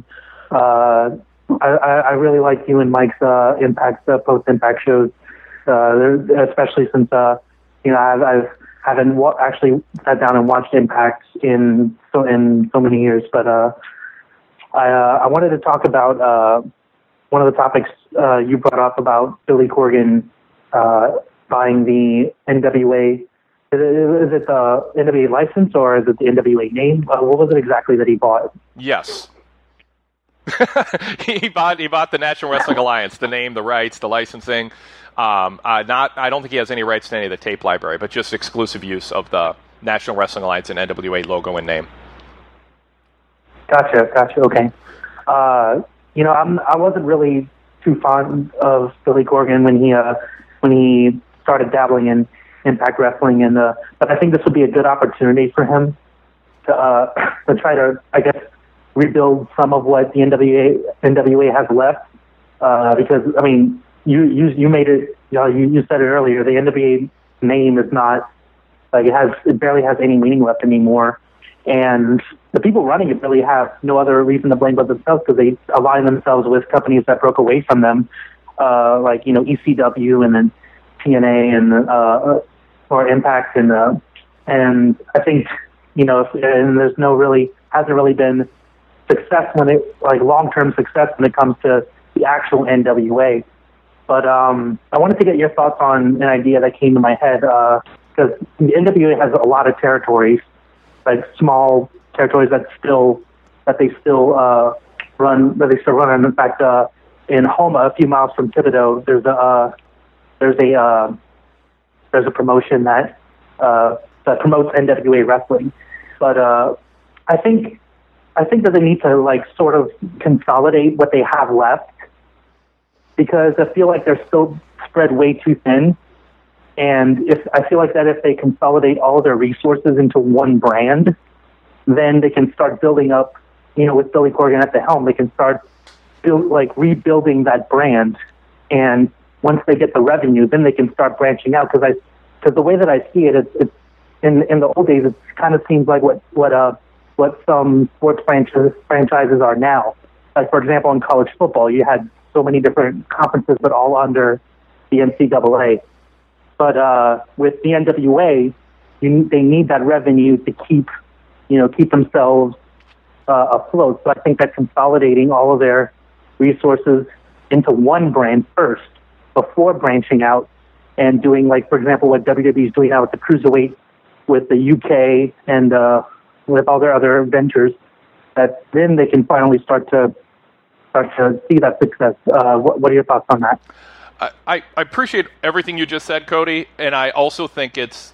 I really like you and Mike's post-impact shows, especially since I haven't actually sat down and watched Impact in so many years. But I wanted to talk about one of the topics you brought up about Billy Corgan buying the NWA. Is it the NWA license or is it the NWA name? What was it exactly that he bought? Yes. he bought the National Wrestling Alliance, the name, the rights, the licensing. I don't think he has any rights to any of the tape library, but just exclusive use of the National Wrestling Alliance and NWA logo and name. Gotcha. Okay. I wasn't really too fond of Billy Corgan when he started dabbling in Impact Wrestling, but I think this would be a good opportunity for him to try to, I guess, rebuild some of what the NWA has left. Because I mean, you made it. You said it earlier. The NWA name is not like it barely has any meaning left anymore. And the people running it really have no other reason to blame but themselves, because they align themselves with companies that broke away from them, like ECW and then TNA and or Impact and I think and there's hasn't really been success long-term success when it comes to the actual NWA. But I wanted to get your thoughts on an idea that came to my head, because the NWA has a lot of territories, like small territories that they still run. And in fact, in Homa, a few miles from Thibodaux, there's a promotion that promotes NWA wrestling. But I think that they need to sort of consolidate what they have left, because I feel like they're still spread way too thin. And I feel like if they consolidate all their resources into one brand, then they can start building up, with Billy Corgan at the helm, they can start rebuilding that brand. And once they get the revenue, then they can start branching out. Because the way that I see it, it's in the old days, it kind of seems like what some sports franchises are now. Like, for example, in college football, you had so many different conferences, but all under the NCAA. But with the NWA, they need that revenue to keep themselves afloat. So I think that consolidating all of their resources into one brand first, before branching out and doing, for example, what WWE is doing now with the Cruiserweight, with the UK, and with all their other ventures, that then they can finally start to see that success. What are your thoughts on that? I appreciate everything you just said, Cody, and I also think it's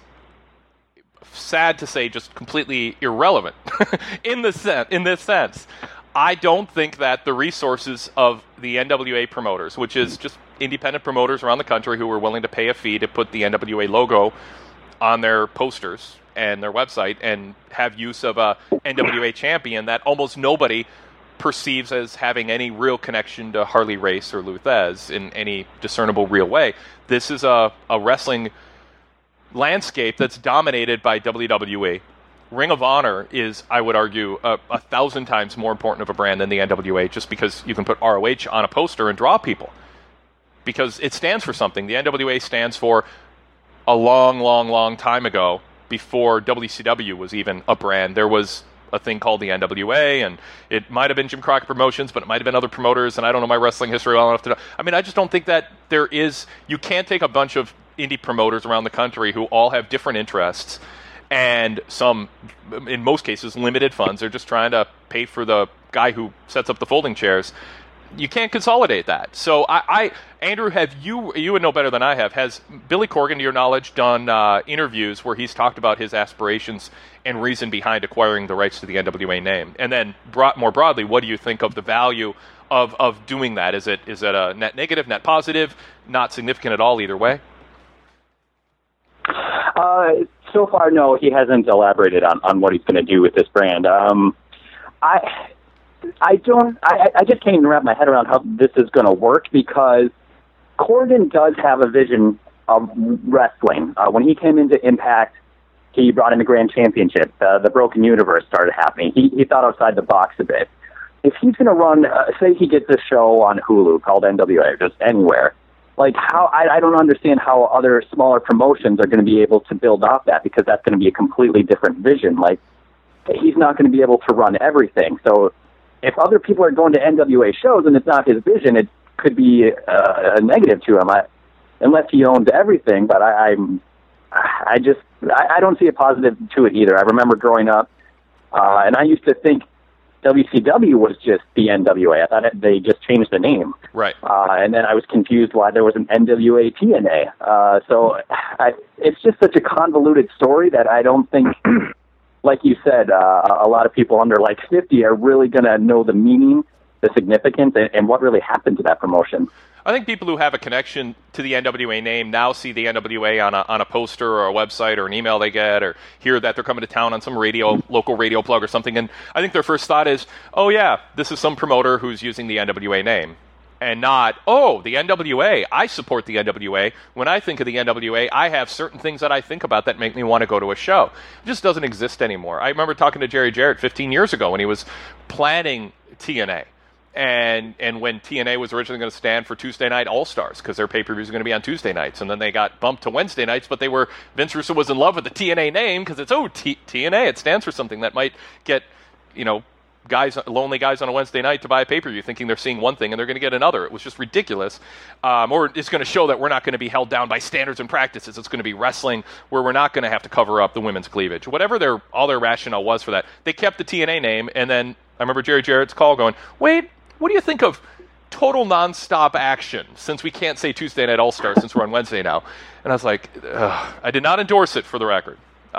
sad to say just completely irrelevant in this sense. I don't think that the resources of the NWA promoters, which is just independent promoters around the country who are willing to pay a fee to put the NWA logo on their posters and their website and have use of a NWA champion that almost nobody perceives as having any real connection to Harley Race or Lou Thesz in any discernible real way. This is a wrestling landscape that's dominated by WWE. Ring of Honor is, I would argue, 1,000 times more important of a brand than the NWA, just because you can put ROH on a poster and draw people. Because it stands for something. The NWA stands for a long, long, long time ago, before WCW was even a brand. There was a thing called the NWA, and it might have been Jim Crockett Promotions, but it might have been other promoters, and I don't know my wrestling history well enough to know. I mean, I just don't think that you can't take a bunch of indie promoters around the country who all have different interests, and some, in most cases, limited funds. They're just trying to pay for the guy who sets up the folding chairs. You can't consolidate that. So, Andrew, you would know better than I have. Has Billy Corgan, to your knowledge, done interviews where he's talked about his aspirations and reason behind acquiring the rights to the NWA name? And then, more broadly, what do you think of the value of doing that? Is it a net negative, net positive, not significant at all either way? So far, no, he hasn't elaborated on what he's going to do with this brand. I just can't even wrap my head around how this is going to work, because Corgan does have a vision of wrestling. When he came into Impact, he brought in the Grand Championship. The Broken Universe started happening. He thought outside the box a bit. If he's going to run, say he gets a show on Hulu called NWA, or just anywhere, like how I don't understand how other smaller promotions are going to be able to build off that, because that's going to be a completely different vision. Like, he's not going to be able to run everything. So if other people are going to NWA shows and it's not his vision, it could be a negative to him, unless he owns everything. But I don't see a positive to it either. I remember growing up, and I used to think WCW was just the NWA. I thought they just changed the name. Right. And then I was confused why there was an NWA TNA. So it's just such a convoluted story that I don't think, like you said, a lot of people under like 50 are really going to know the meaning, the significance, and what really happened to that promotion. I think people who have a connection to the NWA name now see the NWA on a poster or a website or an email they get, or hear that they're coming to town on some local radio plug or something, and I think their first thought is, oh yeah, this is some promoter who's using the NWA name, and not, oh, the NWA, I support the NWA. When I think of the NWA, I have certain things that I think about that make me want to go to a show. It just doesn't exist anymore. I remember talking to Jerry Jarrett 15 years ago when he was planning TNA. And when TNA was originally going to stand for Tuesday Night All-Stars, because their pay-per-views were going to be on Tuesday nights, and then they got bumped to Wednesday nights, but Vince Russo was in love with the TNA name, because it's, TNA, it stands for something that might get, lonely guys on a Wednesday night to buy a pay-per-view thinking they're seeing one thing and they're going to get another. It was just ridiculous. Or it's going to show that we're not going to be held down by standards and practices. It's going to be wrestling where we're not going to have to cover up the women's cleavage. Whatever all their rationale was for that, they kept the TNA name, and then I remember Jerry Jarrett's call going, wait, what do you think of Total Nonstop Action, since we can't say Tuesday Night All-Star since we're on Wednesday now? And I was like, I did not endorse it, for the record.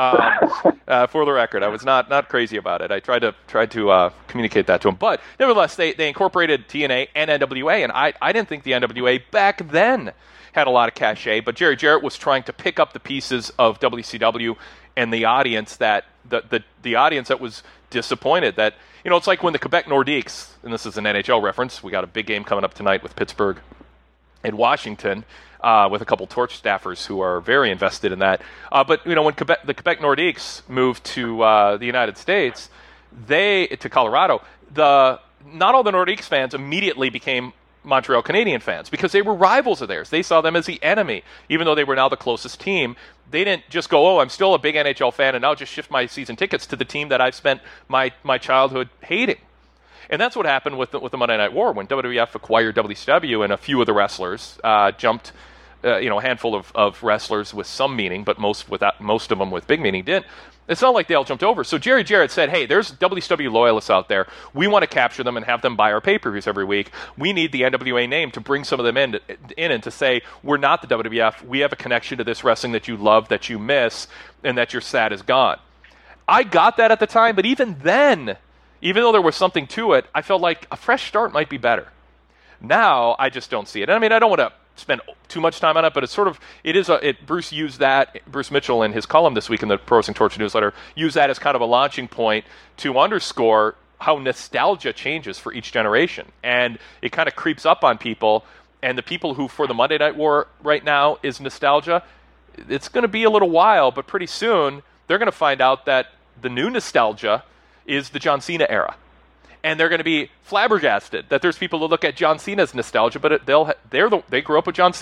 I was not crazy about it. I tried to communicate that to him. But nevertheless, they incorporated TNA and NWA, and I didn't think the NWA back then had a lot of cachet, but Jerry Jarrett was trying to pick up the pieces of WCW and the audience that the audience that was disappointed that, it's like when the Quebec Nordiques, and this is an NHL reference, we got a big game coming up tonight with Pittsburgh and Washington, with a couple Torch staffers who are very invested in that. But when the Quebec Nordiques moved to the United States, to Colorado, not all the Nordiques fans immediately became Montreal Canadian fans, because they were rivals of theirs. They saw them as the enemy, even though they were now the closest team. They didn't just go, oh, I'm still a big NHL fan, and I'll just shift my season tickets to the team that I've spent my childhood hating. And that's what happened with the Monday Night War when WWF acquired WCW, and a few of the wrestlers jumped. A handful of wrestlers with some meaning, but most of them with big meaning didn't. It's not like they all jumped over. So Jerry Jarrett said, hey, there's WCW loyalists out there. We want to capture them and have them buy our pay-per-views every week. We need the NWA name to bring some of them in and to say, we're not the WWF. We have a connection to this wrestling that you love, that you miss, and that you're sad is gone. I got that at the time, but even then, even though there was something to it, I felt like a fresh start might be better. Now, I just don't see it. I mean, I don't want to spend too much time on it, but Bruce Mitchell in his column this week in the Pro Wrestling Torch newsletter used that as kind of a launching point to underscore how nostalgia changes for each generation, and it kind of creeps up on people, and the people who for the Monday Night War right now is nostalgia, it's going to be a little while, but pretty soon they're going to find out that the new nostalgia is the John Cena era. And they're going to be flabbergasted that there's people who look at John Cena's nostalgia, but they grew up with John Cena,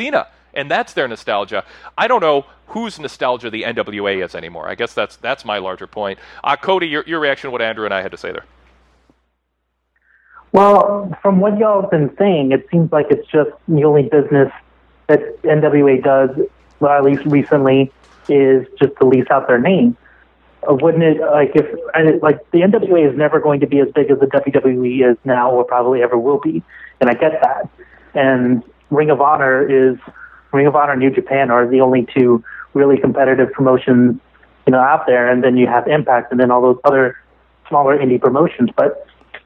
And that's their nostalgia. I don't know whose nostalgia the NWA is anymore. I guess that's my larger point. Cody, your reaction to what Andrew and I had to say there. Well, from what y'all have been saying, it seems like it's just the only business that NWA does, well, at least recently, is just to lease out their name. Wouldn't it, the NWA is never going to be as big as the WWE is now or probably ever will be, and I get that. And Ring of Honor and New Japan are the only two really competitive promotions, out there, and then you have Impact and then all those other smaller indie promotions. But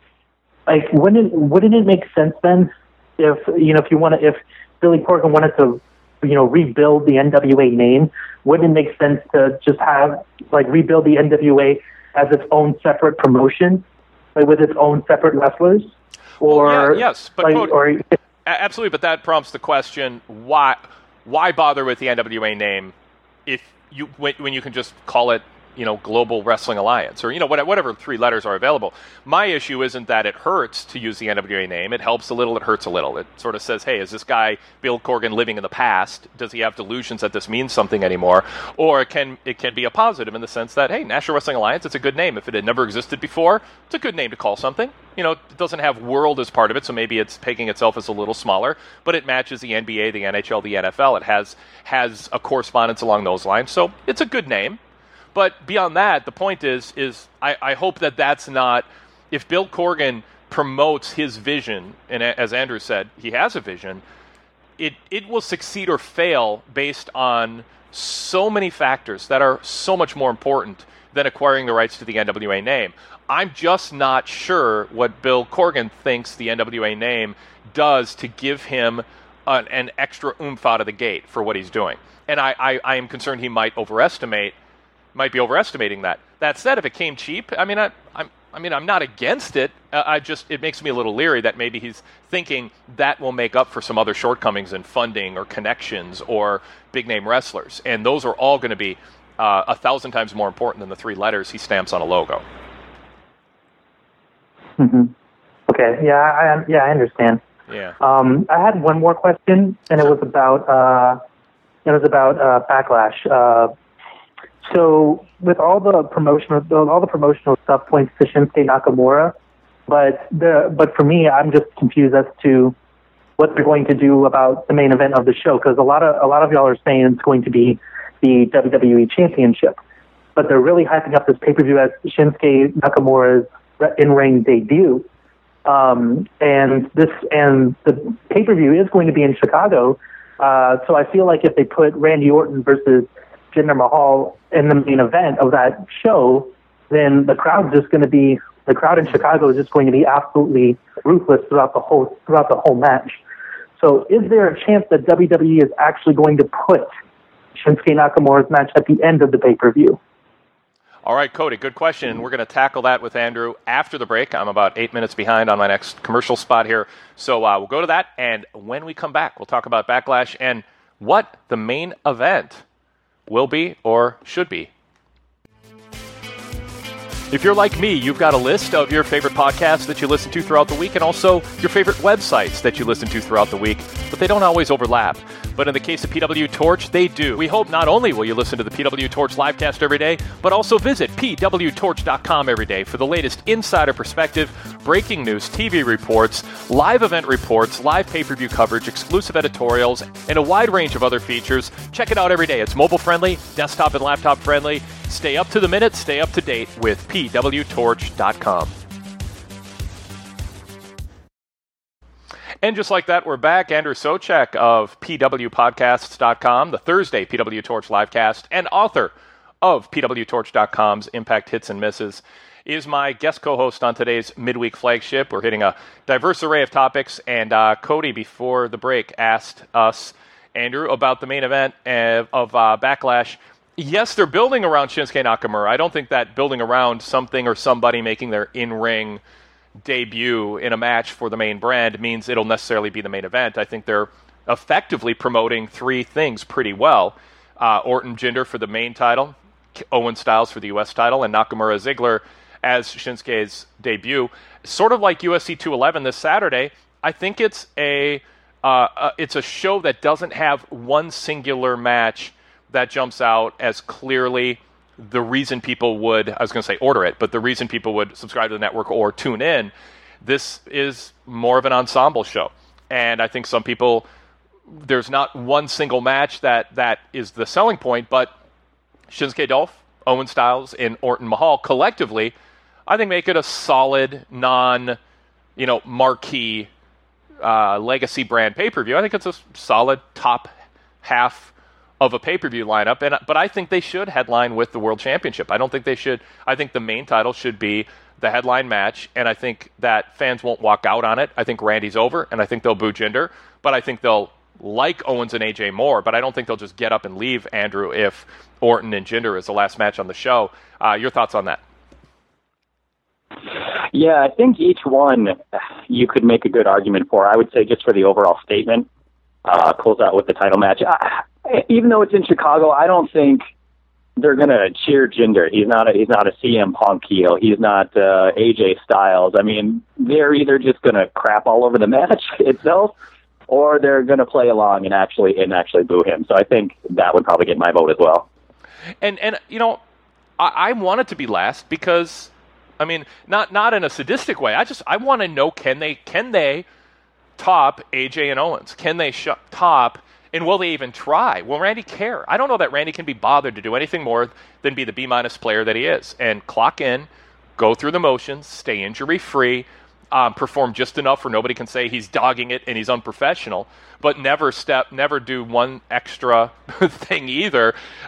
wouldn't it make sense then if Billy Corgan wanted to rebuild the NWA name? Wouldn't it make sense to just have rebuild the NWA as its own separate promotion, with its own separate wrestlers? Or yes, but absolutely. But that prompts the question: why bother with the NWA name when you can just call it Global Wrestling Alliance, or whatever 3 letters are available. My issue isn't that it hurts to use the NWA name. It helps a little, it hurts a little. It sort of says, hey, is this guy Bill Corgan living in the past? Does he have delusions that this means something anymore? Or it can be a positive in the sense that, hey, National Wrestling Alliance, it's a good name. If it had never existed before, it's a good name to call something. It doesn't have world as part of it, so maybe it's pegging itself as a little smaller, but it matches the NBA, the NHL, the NFL. It has a correspondence along those lines, so it's a good name. But beyond that, the point is I hope that that's not, if Bill Corgan promotes his vision, and as Andrew said, he has a vision, it will succeed or fail based on so many factors that are so much more important than acquiring the rights to the NWA name. I'm just not sure what Bill Corgan thinks the NWA name does to give him an extra oomph out of the gate for what he's doing. And I am concerned he might be overestimating that. That said, if it came cheap, I'm not against it. It makes me a little leery that maybe he's thinking that will make up for some other shortcomings in funding or connections or big name wrestlers, and those are all going to be 1,000 times more important than the 3 letters he stamps on a logo. Mm-hmm. Okay. Yeah, I understand. Yeah. I had one more question, and it was about Backlash. So with all the promotional stuff points to Shinsuke Nakamura, but for me, I'm just confused as to what they're going to do about the main event of the show, because a lot of y'all are saying it's going to be the WWE Championship, but they're really hyping up this pay-per-view as Shinsuke Nakamura's in-ring debut, and the pay-per-view is going to be in Chicago, so I feel like if they put Randy Orton versus Jinder Mahal in the main event of that show, then the crowd in Chicago is just going to be absolutely ruthless throughout the whole match. So is there a chance that WWE is actually going to put Shinsuke Nakamura's match at the end of the pay-per-view? All right, Cody, good question. We're going to tackle that with Andrew after the break. I'm about 8 minutes behind on my next commercial spot here. So we'll go to that, and when we come back, we'll talk about Backlash and what the main event will be or should be. If you're like me, you've got a list of your favorite podcasts that you listen to throughout the week and also your favorite websites that you listen to throughout the week, but they don't always overlap. But in the case of PW Torch, they do. We hope not only will you listen to the PW Torch livecast every day, but also visit pwtorch.com every day for the latest insider perspective, breaking news, TV reports, live event reports, live pay-per-view coverage, exclusive editorials, and a wide range of other features. Check it out every day. It's mobile-friendly, desktop and laptop-friendly. Stay up to the minute, stay up to date with pwtorch.com. And just like that, we're back. Andrew Socek of pwpodcasts.com, the Thursday PW Torch livecast, and author of pwtorch.com's Impact Hits and Misses, is my guest co-host on today's midweek flagship. We're hitting a diverse array of topics, and Cody, before the break, asked us, Andrew, about the main event of Backlash. Yes, they're building around Shinsuke Nakamura. I don't think that building around something or somebody making their in-ring debut in a match for the main brand means it'll necessarily be the main event. I think they're effectively promoting 3 things pretty well. Orton Jinder for the main title, Owen Styles for the U.S. title, and Nakamura Ziggler as Shinsuke's debut. Sort of like UFC 211 this Saturday, I think it's a it's a show that doesn't have one singular match that jumps out as clearly the reason people would, I was going to say order it, but the reason people would subscribe to the network or tune in. This is more of an ensemble show. And I think some people, there's not one single match that is the selling point, but Shinsuke Dolph, Owen Styles, and Orton Mahal collectively, I think make it a solid, marquee legacy brand pay-per-view. I think it's a solid top half of a pay-per-view lineup, but I think they should headline with the World Championship. I don't think they should. I think the main title should be the headline match, and I think that fans won't walk out on it. I think Randy's over, and I think they'll boo Jinder, but I think they'll like Owens and AJ more, but I don't think they'll just get up and leave, Andrew, if Orton and Jinder is the last match on the show. Your thoughts on that? Yeah, I think each one you could make a good argument for. I would say just for the overall statement, close out with the title match. Even though it's in Chicago, I don't think they're going to cheer Jinder. He's not a CM Punk heel. He's not AJ Styles. I mean, they're either just going to crap all over the match itself, or they're going to play along and actually boo him. So I think that would probably get my vote as well. And I want it to be last because, I mean, not in a sadistic way. I want to know, can they top AJ and Owens? Can they top? And will they even try? Will Randy care? I don't know that Randy can be bothered to do anything more than be the B- player that he is and clock in, go through the motions, stay injury-free, perform just enough where nobody can say he's dogging it and he's unprofessional, but never do one extra thing either.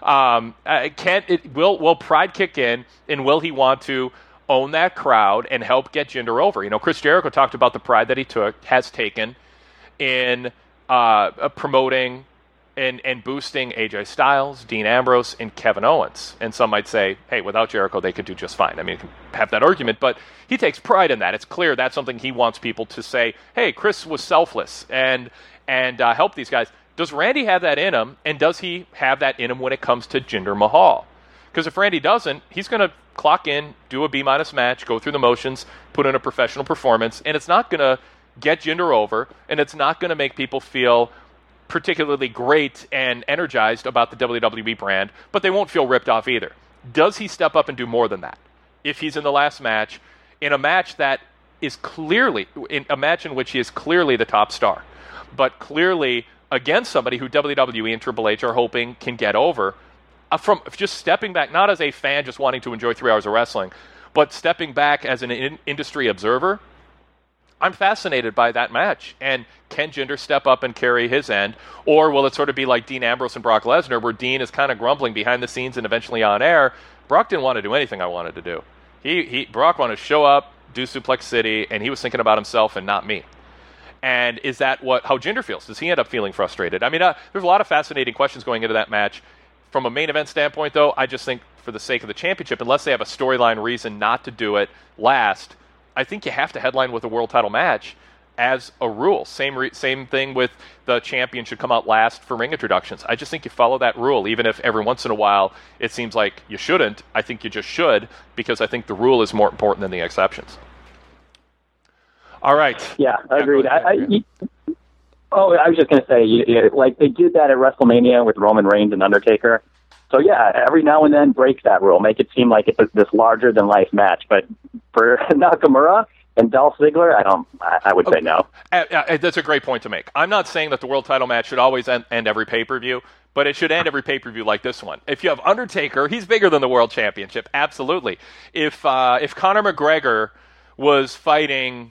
Will pride kick in, and will he want to own that crowd and help get Jinder over? Chris Jericho talked about the pride that he has taken in promoting and boosting AJ Styles, Dean Ambrose, and Kevin Owens. And some might say, hey, without Jericho, they could do just fine. I mean, you can have that argument, but he takes pride in that. It's clear that's something he wants people to say, hey, Chris was selfless and help these guys. Does Randy have that in him, and does he have that in him when it comes to Jinder Mahal? Because if Randy doesn't, he's going to clock in, do a B- match, go through the motions, put in a professional performance, and it's not going to get Jinder over, and it's not going to make people feel particularly great and energized about the WWE brand, but they won't feel ripped off either. Does he step up and do more than that? If he's in the last match, in a match that is clearly, in a match in which he is clearly the top star, but clearly against somebody who WWE and Triple H are hoping can get over, from just stepping back, not as a fan just wanting to enjoy 3 hours of wrestling, but stepping back as an industry observer, I'm fascinated by that match. And can Jinder step up and carry his end? Or will it sort of be like Dean Ambrose and Brock Lesnar, where Dean is kind of grumbling behind the scenes and eventually on air? Brock didn't want to do anything I wanted to do. Brock wanted to show up, do Suplex City, and he was thinking about himself and not me. And is that how Jinder feels? Does he end up feeling frustrated? I mean, there's a lot of fascinating questions going into that match. From a main event standpoint, though, I just think for the sake of the championship, unless they have a storyline reason not to do it last, I think you have to headline with a world title match as a rule. Same thing with the champion should come out last for ring introductions. I just think you follow that rule, even if every once in a while it seems like you shouldn't. I think you just should, because I think the rule is more important than the exceptions. All right. Yeah, agreed. I was just going to say, like they did that at WrestleMania with Roman Reigns and Undertaker. So yeah, every now and then break that rule. Make it seem like it's this larger-than-life match. But for Nakamura and Dolph Ziggler, I would say no. That's a great point to make. I'm not saying that the world title match should always end every pay-per-view, but it should end every pay-per-view like this one. If you have Undertaker, he's bigger than the World Championship, absolutely. If Conor McGregor was fighting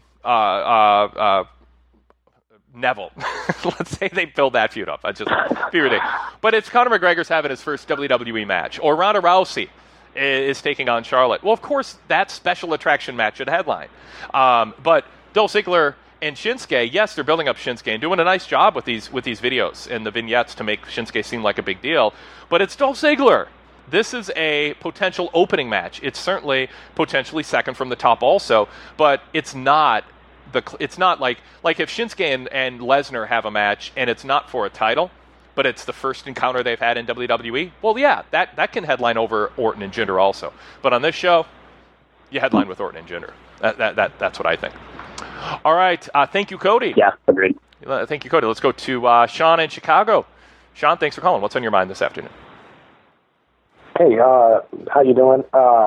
Neville, let's say they build that feud up. That's just be ridiculous. But it's Conor McGregor's having his first WWE match, or Ronda Rousey is taking on Charlotte. Well, of course, that special attraction match should headline. But Dolph Ziggler and Shinsuke, yes, they're building up Shinsuke and doing a nice job with these videos and the vignettes to make Shinsuke seem like a big deal. But it's Dolph Ziggler. This is a potential opening match. It's certainly potentially second from the top also, but it's not like if Shinsuke and Lesnar have a match and it's not for a title, but it's the first encounter they've had in WWE, well, yeah, that can headline over Orton and Jinder also. But on this show, you headline with Orton and Jinder. That's what I think. All right. Thank you, Cody. Yeah, agreed. Thank you, Cody. Let's go to Sean in Chicago. Sean, thanks for calling. What's on your mind this afternoon? Hey, how you doing?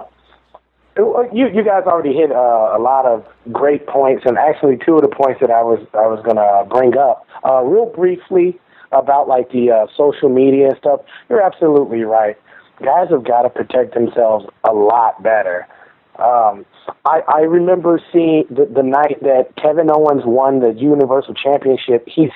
You guys already hit a lot of great points, and actually two of the points that I was going to bring up. Real briefly about like the social media and stuff, you're absolutely right. Guys have got to protect themselves a lot better. I remember seeing the night that Kevin Owens won the Universal Championship, he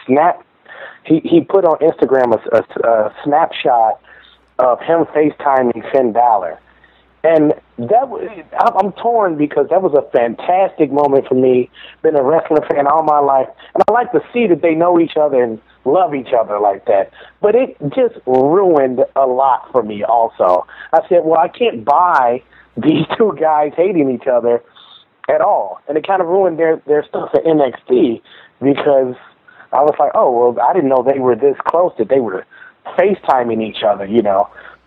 put on Instagram a snapshot of him FaceTiming Finn Balor. And I'm torn because that was a fantastic moment for me. Been a wrestling fan all my life, and I like to see that they know each other and love each other like that. But it just ruined a lot for me also. I said, well, I can't buy these two guys hating each other at all. And it kind of ruined their stuff at NXT because I was like, oh, well, I didn't know they were this close, that they were FaceTiming each other, you know.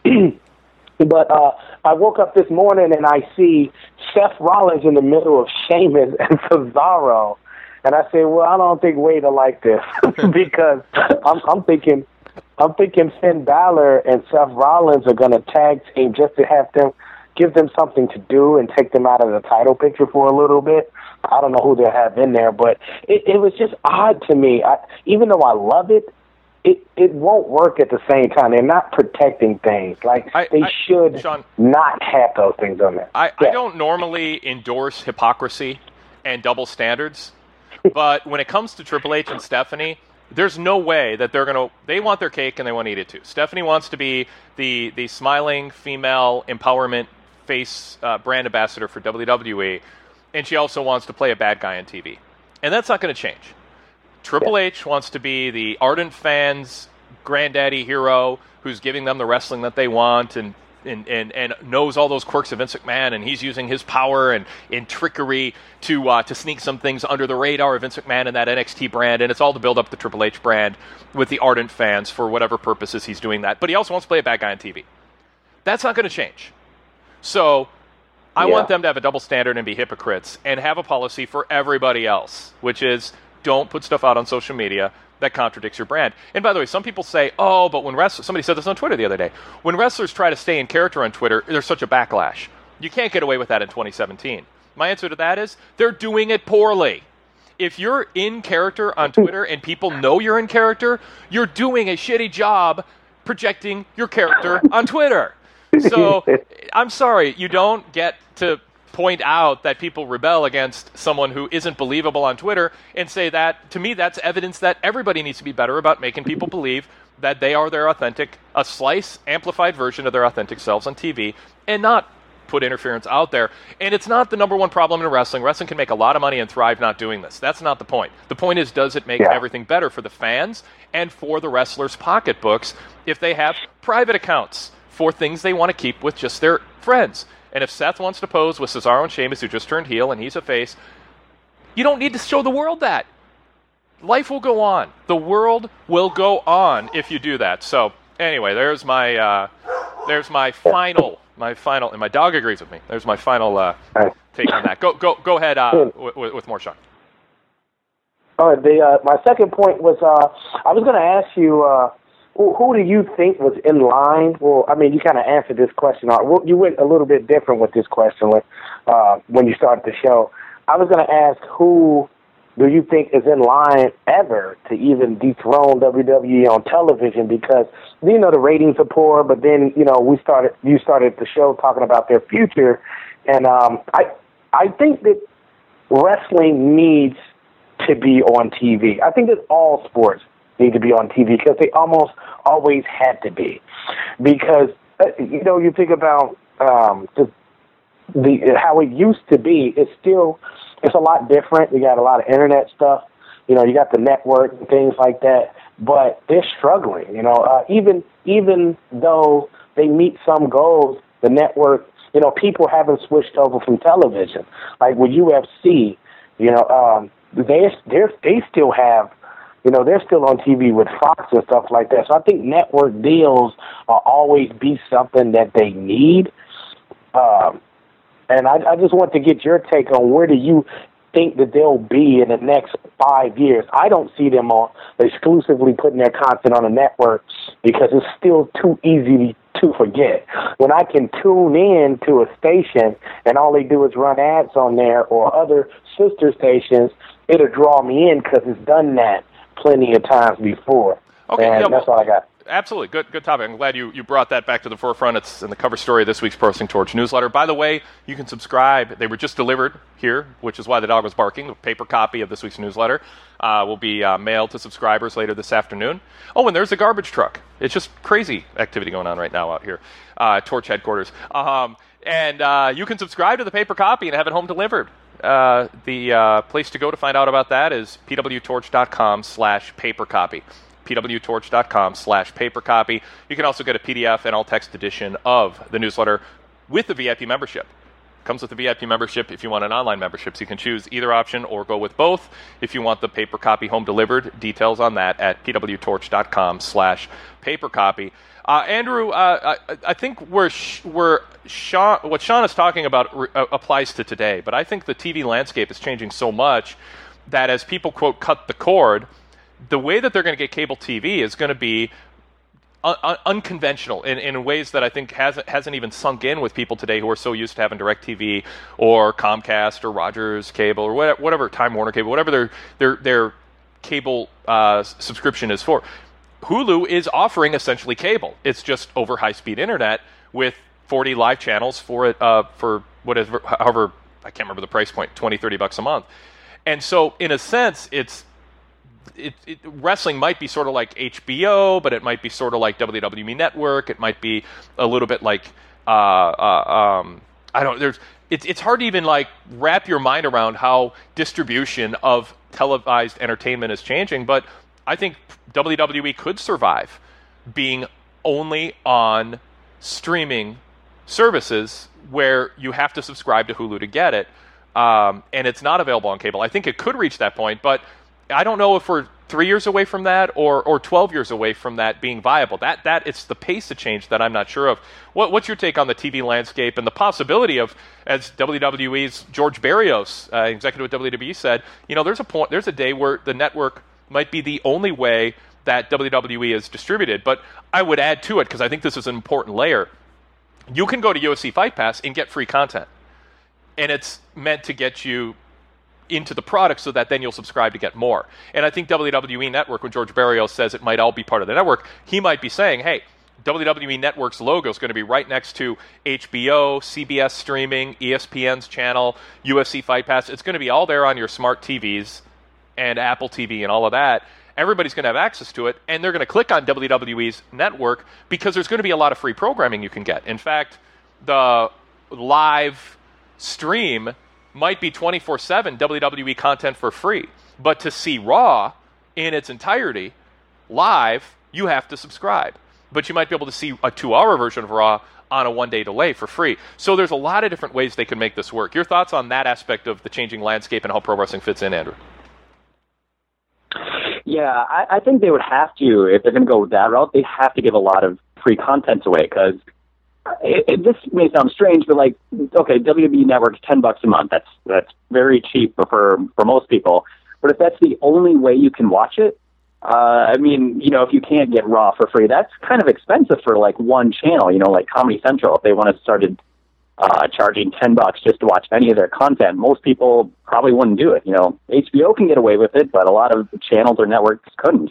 But I woke up this morning and I see Seth Rollins in the middle of Sheamus and Cesaro. And I said, well, I don't think Wade will like this because I'm thinking Finn Balor and Seth Rollins are going to tag team just to have them, give them something to do and take them out of the title picture for a little bit. I don't know who they'll have in there, but it was just odd to me. Even though I love it, it won't work at the same time. They're not protecting things. Like, they should Sean, not have those things on there. I don't normally endorse hypocrisy and double standards, but when it comes to Triple H and Stephanie, there's no way that they want their cake and they want to eat it too. Stephanie wants to be the smiling female empowerment face brand ambassador for WWE, and she also wants to play a bad guy on TV. And that's not going to change. Triple H wants to be the ardent fans' granddaddy hero who's giving them the wrestling that they want and knows all those quirks of Vince McMahon, and he's using his power and trickery to sneak some things under the radar of Vince McMahon and that NXT brand, and it's all to build up the Triple H brand with the ardent fans for whatever purposes he's doing that. But he also wants to play a bad guy on TV. That's not going to change. So I want them to have a double standard and be hypocrites and have a policy for everybody else, which is don't put stuff out on social media that contradicts your brand. And by the way, some people say, oh, but when wrestlers, somebody said this on Twitter the other day, when wrestlers try to stay in character on Twitter, there's such a backlash. You can't get away with that in 2017. My answer to that is they're doing it poorly. If you're in character on Twitter and people know you're in character, you're doing a shitty job projecting your character on Twitter. So I'm sorry, you don't get to point out that people rebel against someone who isn't believable on Twitter and say that, to me, that's evidence that everybody needs to be better about making people believe that they are their authentic, a slice, amplified version of their authentic selves on TV and not put interference out there. And it's not the number one problem in wrestling. Wrestling can make a lot of money and thrive not doing this. That's not the point. The point is, does it make everything better for the fans and for the wrestlers' pocketbooks if they have private accounts for things they want to keep with just their friends? And if Seth wants to pose with Cesaro and Sheamus, who just turned heel and he's a face, you don't need to show the world that. Life will go on. The world will go on if you do that. So anyway, there's my final, and my dog agrees with me. There's my final take on that. Go ahead with more, Sean. All right. My second point was I was going to ask you. Who do you think was in line? Well, I mean, you kind of answered this question. You went a little bit different with this question when you started the show. I was going to ask, who do you think is in line ever to even dethrone WWE on television? Because, you know, the ratings are poor, but then, you know, you started the show talking about their future. And I think that wrestling needs to be on TV. I think that all sports need to be on TV because they almost always had to be. Because, you know, you think about how it used to be, it's a lot different. You got a lot of internet stuff. You know, you got the network and things like that. But they're struggling, you know. Even though they meet some goals, the network, you know, people haven't switched over from television. Like with UFC, you know, they still have, you know, they're still on TV with Fox and stuff like that. So I think network deals will always be something that they need. And I just want to get your take on where do you, think that they'll be in the next 5 years. I don't see them on exclusively putting their content on a network because it's still too easy to forget. When I can tune in to a station and all they do is run ads on there or other sister stations, it'll draw me in because it's done that plenty of times before. Okay, and that's all I got. Absolutely. Good topic. I'm glad you brought that back to the forefront. It's in the cover story of this week's Pro Wrestling Torch newsletter. By the way, you can subscribe. They were just delivered here, which is why the dog was barking. The paper copy of this week's newsletter will be mailed to subscribers later this afternoon. Oh, and there's a garbage truck. It's just crazy activity going on right now out here, Torch headquarters. And you can subscribe to the paper copy and have it home delivered. The place to go to find out about that is pwtorch.com/papercopy. pwtorch.com/papercopy. You can also get a PDF and all-text edition of the newsletter with the VIP membership. Comes with the VIP membership. If you want an online membership, so you can choose either option or go with both. If you want the paper copy home delivered, details on that at pwtorch.com/papercopy. Andrew, I think what Sean is talking about applies to today, but I think the TV landscape is changing so much that as people, quote, cut the cord, the way that they're going to get cable TV is going to be unconventional in ways that I think hasn't even sunk in with people today who are so used to having DirecTV or Comcast or Rogers Cable or whatever Time Warner Cable, whatever their cable subscription is for. Hulu is offering essentially cable. It's just over high-speed internet with 40 live channels for whatever, however, I can't remember the price point, $20-$30 a month. And so, in a sense, wrestling might be sort of like HBO, but it might be sort of like WWE Network. It might be a little bit like it's hard to even like wrap your mind around how distribution of televised entertainment is changing. But I think WWE could survive being only on streaming services where you have to subscribe to Hulu to get it, and it's not available on cable. I think it could reach that point, but I don't know if we're 3 years away from that or 12 years away from that being viable. That it's the pace of change that I'm not sure of. What's your take on the TV landscape and the possibility of, as WWE's George Barrios, executive at WWE, said, there's a day where the network might be the only way that WWE is distributed. But I would add to it, because I think this is an important layer, you can go to UFC Fight Pass and get free content. And it's meant to get you into the product so that then you'll subscribe to get more. And I think WWE Network, when George Barrios says it might all be part of the network, he might be saying, hey, WWE Network's logo is going to be right next to HBO, CBS streaming, ESPN's channel, UFC Fight Pass. It's going to be all there on your smart TVs and Apple TV and all of that. Everybody's going to have access to it, and they're going to click on WWE's network because there's going to be a lot of free programming you can get. In fact, the live stream might be 24/7 WWE content for free. But to see Raw in its entirety live, you have to subscribe. But you might be able to see a 2-hour version of Raw on a 1-day delay for free. So there's a lot of different ways they can make this work. Your thoughts on that aspect of the changing landscape and how pro wrestling fits in, Andrew? Yeah, I think they would have to, if they're going to go that route, they have to give a lot of free content away, because this may sound strange, but like, okay, WWE Network's $10 a month. That's very cheap for most people. But if that's the only way you can watch it, I mean, if you can't get Raw for free, that's kind of expensive for like one channel. Like Comedy Central, if they want to started charging $10 just to watch any of their content, most people probably wouldn't do it. HBO can get away with it, but a lot of channels or networks couldn't.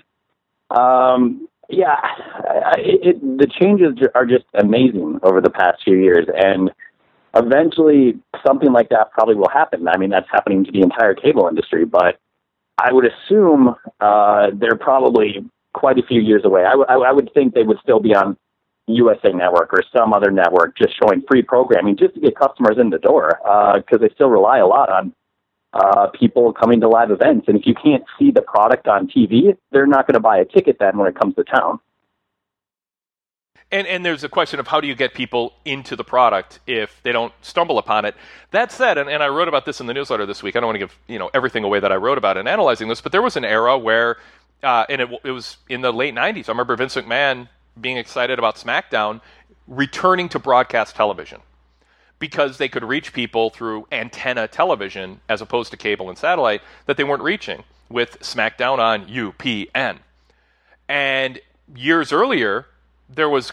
The changes are just amazing over the past few years, and eventually something like that probably will happen. I mean, that's happening to the entire cable industry, but I would assume they're probably quite a few years away. I would think they would still be on USA Network or some other network just showing free programming just to get customers in the door, because they still rely a lot on people coming to live events. And if you can't see the product on TV, they're not going to buy a ticket then when it comes to town. And there's a question of how do you get people into the product if they don't stumble upon it. That said, and I wrote about this in the newsletter this week. I don't want to give everything away that I wrote about in analyzing this, but there was an era where, and it was in the late 90s, I remember Vince McMahon being excited about SmackDown returning to broadcast television, because they could reach people through antenna television as opposed to cable and satellite that they weren't reaching with SmackDown on UPN. And years earlier, there was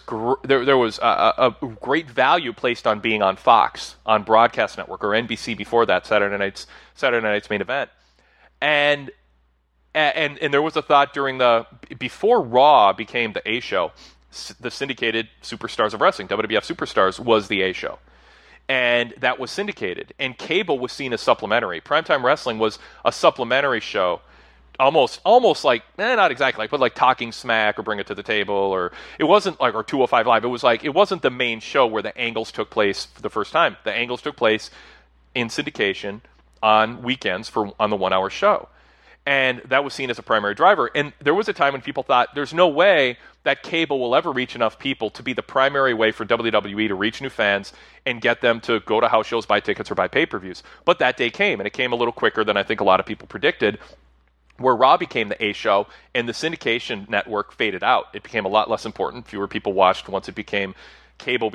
a great value placed on being on Fox, on Broadcast Network, or NBC before that, Saturday Night's Main Event. And there was a thought before Raw became the A show, the syndicated Superstars of Wrestling, WWF Superstars, was the A show. And that was syndicated. And cable was seen as supplementary. Primetime Wrestling was a supplementary show, almost like, not exactly, but like Talking Smack or Bring It to the Table, or it wasn't like, or 205 Live. It was like, it wasn't the main show where the angles took place for the first time. The angles took place in syndication on weekends on the 1 hour show. And that was seen as a primary driver. And there was a time when people thought there's no way that cable will ever reach enough people to be the primary way for WWE to reach new fans and get them to go to house shows, buy tickets, or buy pay-per-views. But that day came, and it came a little quicker than I think a lot of people predicted, where Raw became the A show and the syndication network faded out. It became a lot less important. Fewer people watched once it became cable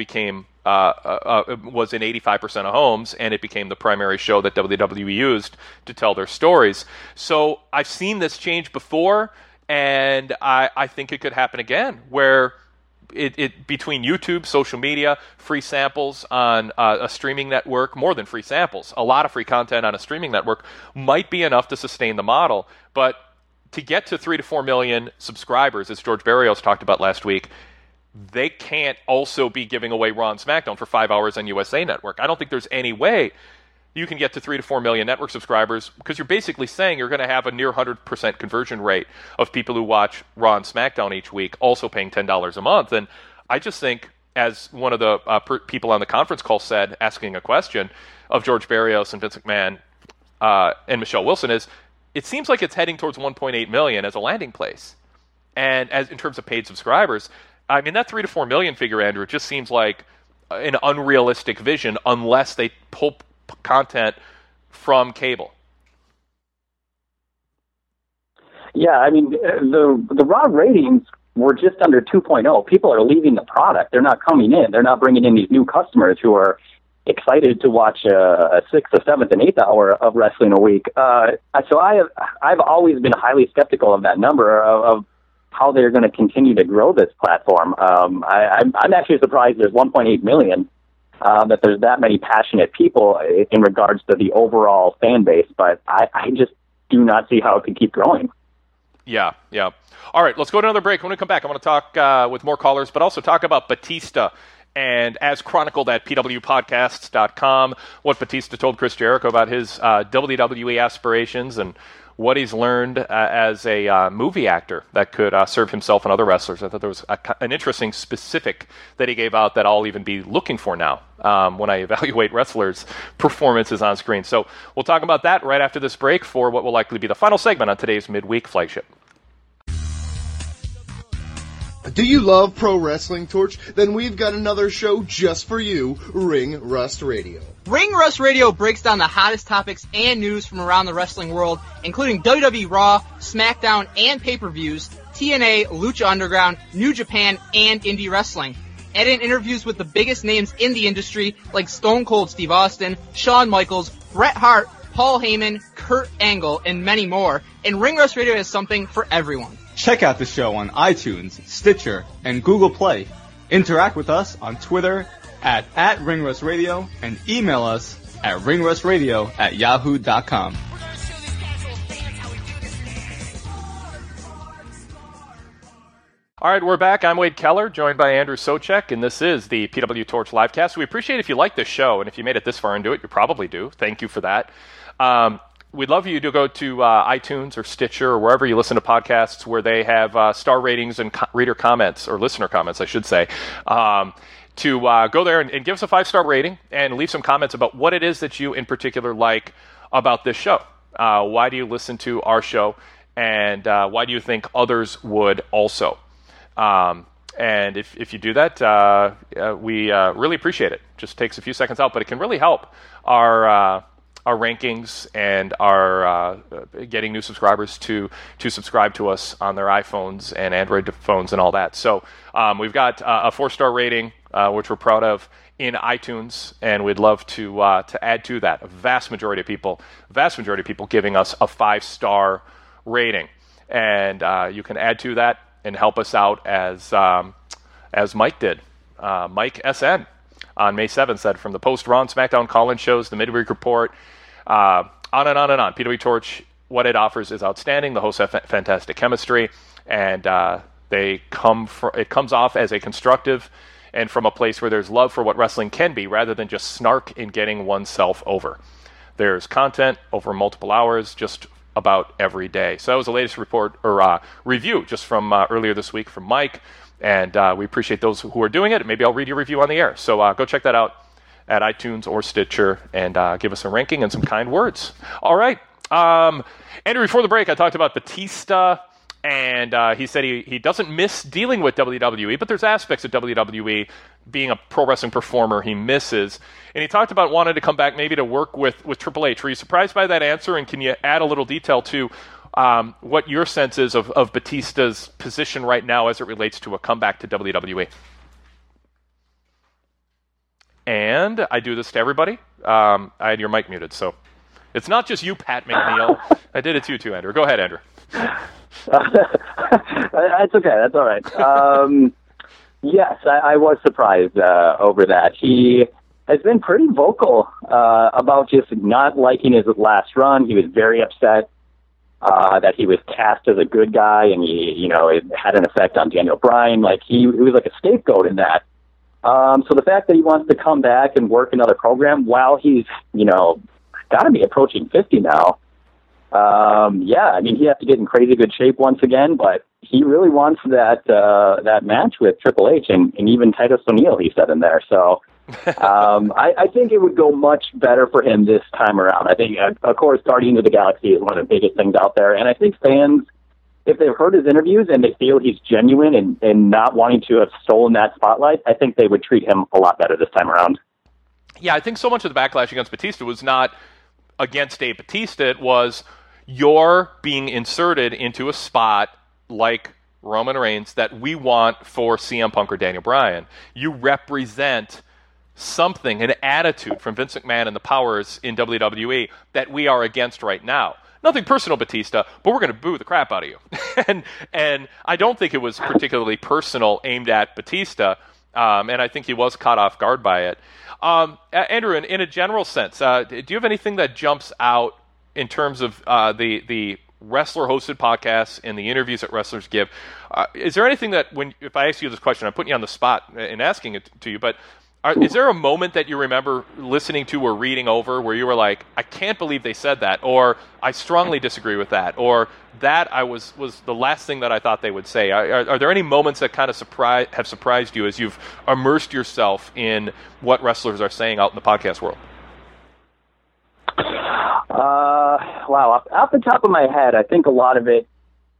was in 85% of homes, and it became the primary show that WWE used to tell their stories. So I've seen this change before, and I think it could happen again, where it between YouTube, social media, free samples on a streaming network, more than free samples, a lot of free content on a streaming network might be enough to sustain the model. But to get to 3 to 4 million subscribers, as George Barrios talked about last week, they can't also be giving away Raw and SmackDown for 5 hours on USA Network. I don't think there's any way you can get to 3 to 4 million network subscribers, because you're basically saying you're going to have a near 100% conversion rate of people who watch Raw and SmackDown each week also paying $10 a month. And I just think, as one of the people on the conference call said, asking a question of George Barrios and Vince McMahon and Michelle Wilson, is it seems like it's heading towards 1.8 million as a landing place. And as in terms of paid subscribers, I mean, that 3 to 4 million figure, Andrew, it just seems like an unrealistic vision unless they pull content from cable. Yeah, I mean, the Raw ratings were just under 2.0. People are leaving the product. They're not coming in. They're not bringing in these new customers who are excited to watch a 6th, a 7th, and 8th hour of wrestling a week. So I've always been highly skeptical of that number of how they're going to continue to grow this platform. I'm actually surprised there's 1.8 million, that there's that many passionate people in regards to the overall fan base, but I just do not see how it could keep growing. Yeah. All right, let's go to another break. When we come back, I want to talk with more callers, but also talk about Batista. And as chronicled at pwpodcasts.com, what Batista told Chris Jericho about his WWE aspirations and what he's learned as a movie actor that could serve himself and other wrestlers. I thought there was an interesting specific that he gave out that I'll even be looking for now when I evaluate wrestlers' performances on screen. So we'll talk about that right after this break for what will likely be the final segment on today's midweek flagship. Do you love pro wrestling, Torch? Then we've got another show just for you, Ring Rust Radio. Ring Rust Radio breaks down the hottest topics and news from around the wrestling world, including WWE Raw, SmackDown, and pay-per-views, TNA, Lucha Underground, New Japan, and indie wrestling. Add in interviews with the biggest names in the industry, like Stone Cold Steve Austin, Shawn Michaels, Bret Hart, Paul Heyman, Kurt Angle, and many more. And Ring Rust Radio has something for everyone. Check out the show on iTunes, Stitcher, and Google Play. Interact with us on Twitter at @RingRustRadio and email us at ringrustradio@yahoo.com. All right, we're back. I'm Wade Keller, joined by Andrew Socek, and this is the PW Torch Livecast. We appreciate if you like this show, and if you made it this far into it, you probably do. Thank you for that. We'd love you to go to iTunes or Stitcher or wherever you listen to podcasts where they have star ratings and reader comments, or listener comments, I should say, to go there and give us a 5-star rating and leave some comments about what it is that you in particular like about this show. Why do you listen to our show, and why do you think others would also? And if you do that, we really appreciate it. Just takes a few seconds out, but it can really help our rankings and our getting new subscribers to subscribe to us on their iPhones and Android phones and all that. So we've got a 4-star rating which we're proud of, in iTunes, and we'd love to add to that. A vast majority of people giving us a 5-star rating, and you can add to that and help us out as Mike did. Mike SN on May 7th said, from the post-Raw and SmackDown call-in shows, the midweek report, on and on and on. PW Torch, what it offers is outstanding. The hosts have fantastic chemistry, and it comes off as a constructive and from a place where there's love for what wrestling can be rather than just snark in getting oneself over. There's content over multiple hours just about every day. So that was the latest report or review just from earlier this week from Mike, and we appreciate those who are doing it. Maybe I'll read your review on the air. So go check that out at iTunes or Stitcher and give us a ranking and some kind words. All right. Andrew, before the break, I talked about Batista, and he said he doesn't miss dealing with WWE, but there's aspects of WWE being a pro wrestling performer he misses. And he talked about wanting to come back maybe to work with Triple H. Were you surprised by that answer, and can you add a little detail to what your sense is of Batista's position right now as it relates to a comeback to WWE? And I do this to everybody. I had your mic muted, so it's not just you, Pat McNeil. I did it to you too, Andrew. Go ahead, Andrew. That's okay. That's all right. Yes, I was surprised over that. He has been pretty vocal about just not liking his last run. He was very upset that he was cast as a good guy, and it had an effect on Daniel Bryan. Like he was like a scapegoat in that. So the fact that he wants to come back and work another program while he's got to be approaching 50 now. He has to get in crazy good shape once again, but he really wants that match with Triple H and even Titus O'Neil, he said in there. So I think it would go much better for him this time around. I think, of course, Guardians of the Galaxy is one of the biggest things out there, and I think fans, if they've heard his interviews and they feel he's genuine and not wanting to have stolen that spotlight, I think they would treat him a lot better this time around. Yeah, I think so much of the backlash against Batista was not against Dave Batista. It was, you're being inserted into a spot like Roman Reigns that we want for CM Punk or Daniel Bryan. You represent something, an attitude from Vince McMahon and the powers in WWE that we are against right now. Nothing personal, Batista, but we're going to boo the crap out of you. and I don't think it was particularly personal aimed at Batista, and I think he was caught off guard by it. Andrew, in a general sense, do you have anything that jumps out in terms of the wrestler-hosted podcasts and the interviews that wrestlers give? Is there anything that, if I ask you this question, I'm putting you on the spot in asking it to you, but is there a moment that you remember listening to or reading over where you were like, I can't believe they said that, or I strongly disagree with that, or that was the last thing that I thought they would say? Are there any moments that kind of have surprised you as you've immersed yourself in what wrestlers are saying out in the podcast world? Wow. Off the top of my head, I think a lot of it,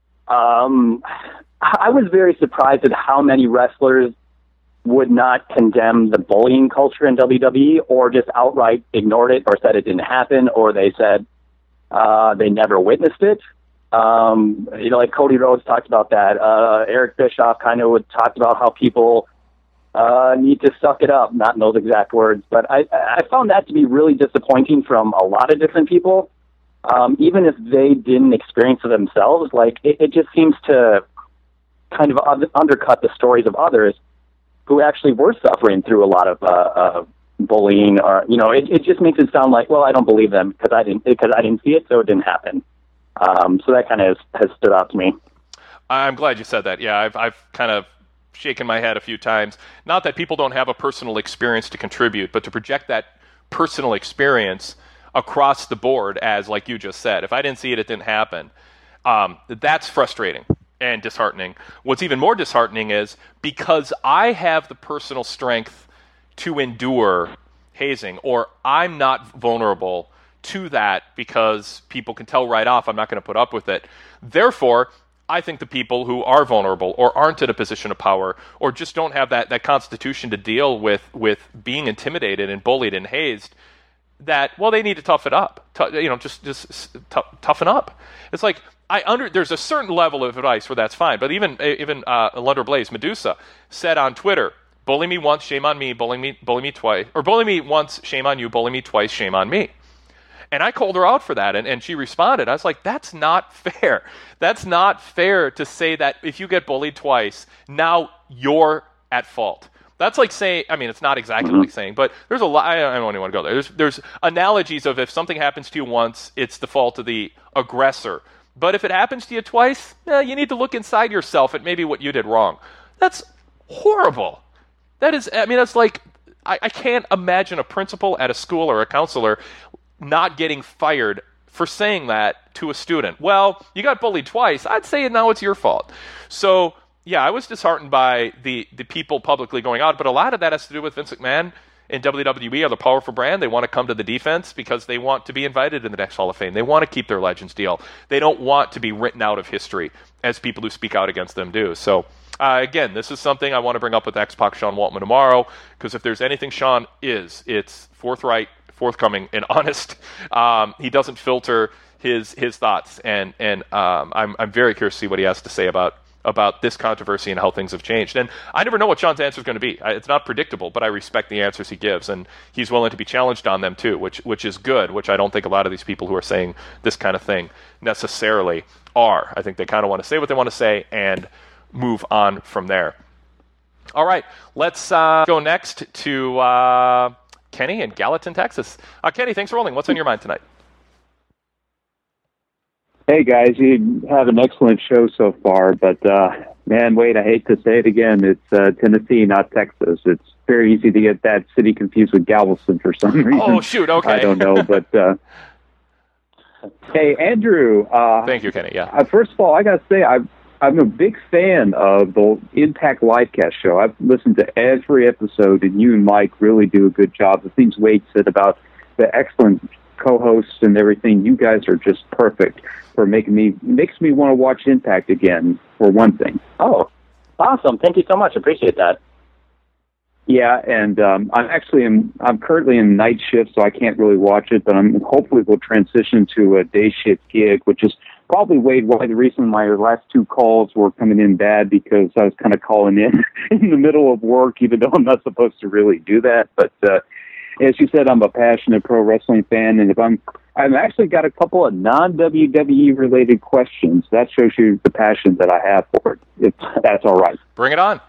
I was very surprised at how many wrestlers would not condemn the bullying culture in WWE or just outright ignored it or said it didn't happen, or they said they never witnessed it. Like Cody Rhodes talked about that. Eric Bischoff kind of talked about how people need to suck it up, not in those exact words. But I found that to be really disappointing from a lot of different people. Even if they didn't experience it themselves, like it just seems to kind of undercut the stories of others who actually were suffering through a lot of bullying, or it just makes it sound like, well, I don't believe them because I didn't see it, so it didn't happen. So that kind of has stood out to me. I'm glad you said that. Yeah, I've kind of shaken my head a few times. Not that people don't have a personal experience to contribute, but to project that personal experience across the board as, like you just said, if I didn't see it, it didn't happen. That's frustrating and disheartening. What's even more disheartening is because I have the personal strength to endure hazing, or I'm not vulnerable to that because people can tell right off I'm not going to put up with it. Therefore, I think the people who are vulnerable or aren't in a position of power or just don't have that constitution to deal with being intimidated and bullied and hazed, that, well, they need to tough it up. Just toughen up. It's like, there's a certain level of advice where that's fine, but even Lunder Blaze, Medusa, said on Twitter, Bully me once, shame on me. Bully me twice. Or bully me once, shame on you. Bully me twice, shame on me. And I called her out for that, and she responded. I was like, that's not fair. That's not fair to say that if you get bullied twice, now you're at fault. That's like saying, I mean, it's not exactly like saying, but there's a lot, I don't even want to go there. There's analogies of if something happens to you once, it's the fault of the aggressor. But if it happens to you twice, you need to look inside yourself at maybe what you did wrong. That's horrible. That is, I mean, that's like, I can't imagine a principal at a school or a counselor not getting fired for saying that to a student. Well, you got bullied twice. I'd say now it's your fault. So, yeah, I was disheartened by the people publicly going out, but a lot of that has to do with Vince McMahon and WWE are the powerful brand. They want to come to the defense because they want to be invited in the next Hall of Fame. They want to keep their Legends deal. They don't want to be written out of history as people who speak out against them do. So, again, this is something I want to bring up with X-Pac Sean Waltman tomorrow, because if there's anything Sean is, it's forthright, forthcoming, and honest. He doesn't filter his thoughts, and I'm very curious to see what he has to say about this controversy and how things have changed. And I never know what Sean's answer is going to be. It's not predictable, but I respect the answers he gives, and he's willing to be challenged on them too, which is good, which I don't think a lot of these people who are saying this kind of thing necessarily are. I think they kind of want to say what they want to say and move on from there. All right, let's go next to Kenny in Gallatin, Texas. Kenny, thanks for rolling. What's on your mind tonight? Hey, guys, you have an excellent show so far, but, man, wait, I hate to say it again. It's Tennessee, not Texas. It's very easy to get that city confused with Galveston for some reason. Oh, shoot, okay. I don't know, but, hey, Andrew. Thank you, Kenny, yeah. First of all, I got to say, I'm a big fan of the Impact Livecast show. I've listened to every episode, and you and Mike really do a good job. The things Wade said about the excellent co-hosts and everything, you guys are just perfect for makes me want to watch Impact again, for one thing. Oh, awesome. Thank you so much. Appreciate that. Yeah, and I'm currently in night shift, so I can't really watch it, but I'm hopefully will transition to a day shift gig, which is probably, Wade, why the reason my last two calls were coming in bad, because I was kind of calling in the middle of work, even though I'm not supposed to really do that. But as you said, I'm a passionate pro wrestling fan, and I've actually got a couple of non-WWE related questions. That shows you the passion that I have for it, if that's all right. Bring it on.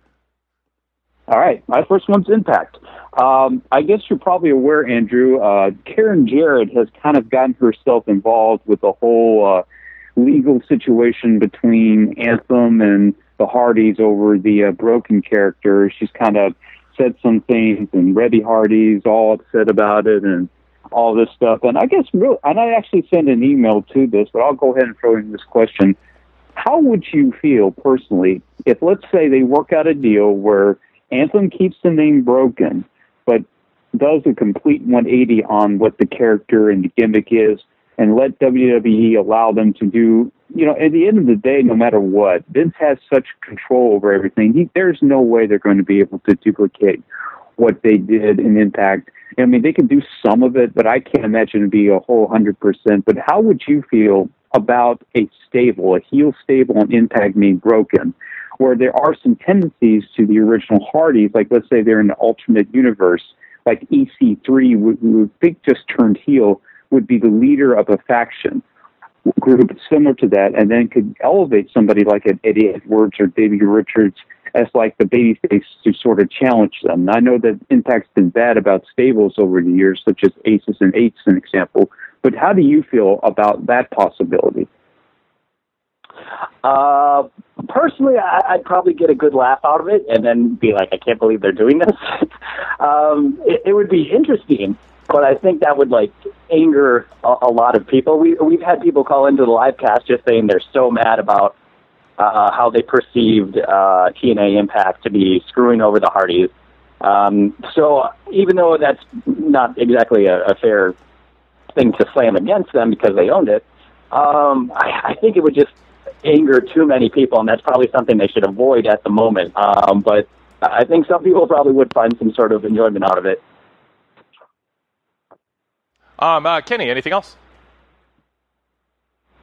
All right. My first one's Impact. I guess you're probably aware, Andrew, Karen Jarrett has kind of gotten herself involved with the whole legal situation between Anthem and the Hardys over the Broken character. She's kind of said some things, and Rebby Hardy's all upset about it and all this stuff. And I guess, and I actually sent an email to this, but I'll go ahead and throw in this question. How would you feel personally if, let's say, they work out a deal where Anthem keeps the name Broken, but does a complete 180 on what the character and the gimmick is, and let WWE allow them to do, at the end of the day, no matter what, Vince has such control over everything. There's no way they're going to be able to duplicate what they did in Impact. I mean, they can do some of it, but I can't imagine it'd be a whole 100%. But how would you feel about a heel stable on Impact named Broken, where there are some tendencies to the original Hardys, like let's say they're in an alternate universe, like EC3, who I think just turned heel, would be the leader of a faction group similar to that, and then could elevate somebody like an Eddie Edwards or Davey Richards as like the babyface to sort of challenge them. And I know that Impact's been bad about stables over the years, such as Aces and Eights, an example, but how do you feel about that possibility? Personally, I'd probably get a good laugh out of it and then be like, I can't believe they're doing this. It would be interesting, but I think that would anger a lot of people. We've had people call into the live cast just saying they're so mad about how they perceived TNA Impact to be screwing over the Hardys. So even though that's not exactly a fair thing to slam against them because they owned it, I think it would just anger too many people, and that's probably something they should avoid at the moment. But I think some people probably would find some sort of enjoyment out of it. Kenny, anything else?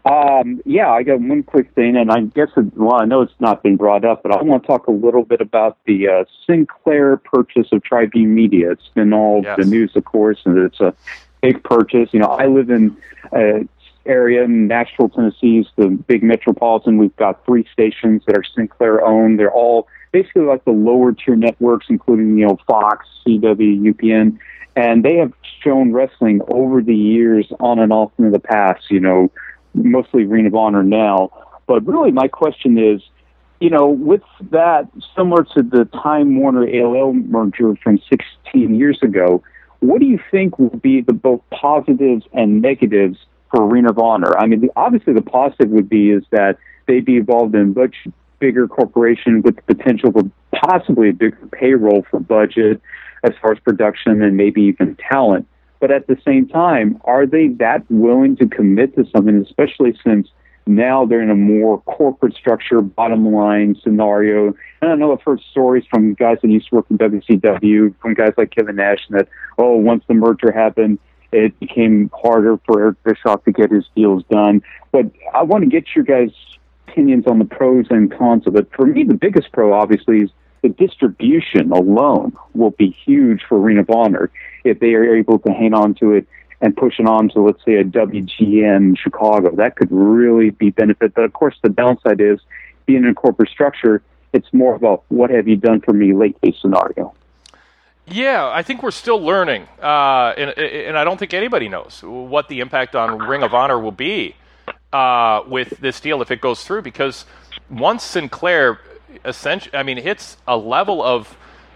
Yeah, I got one quick thing, and I guess, I know it's not been brought up, but I want to talk a little bit about the Sinclair purchase of Tribune Media. It's been all the news, of course, and it's a big purchase. I live in area in Nashville, Tennessee, is the big metropolitan. We've got 3 stations that are Sinclair owned. They're all basically like the lower tier networks, including, Fox, CW, UPN, and they have shown wrestling over the years on and off in the past, mostly Ring of Honor now. But really my question is, with that, similar to the Time Warner AOL merger from 16 years ago, what do you think will be the both positives and negatives for Ring of Honor? I mean, obviously the positive would be is that they'd be involved in a much bigger corporation with the potential for possibly a bigger payroll for budget as far as production and maybe even talent. But at the same time, are they that willing to commit to something, especially since now they're in a more corporate structure, bottom line scenario? And I know I've heard stories from guys that used to work in WCW, from guys like Kevin Nash, that, once the merger happened, it became harder for Eric Bischoff to get his deals done. But I want to get your guys' opinions on the pros and cons of it. For me, the biggest pro, obviously, is the distribution alone will be huge for Ring of Honor if they are able to hang on to it and push it on to, let's say, a WGN Chicago. That could really be benefit. But, of course, the downside is being in a corporate structure, it's more about what have you done for me lately scenario. Yeah, I think we're still learning, and I don't think anybody knows what the impact on Ring of Honor will be with this deal if it goes through, because once Sinclair essentially, hits a level of,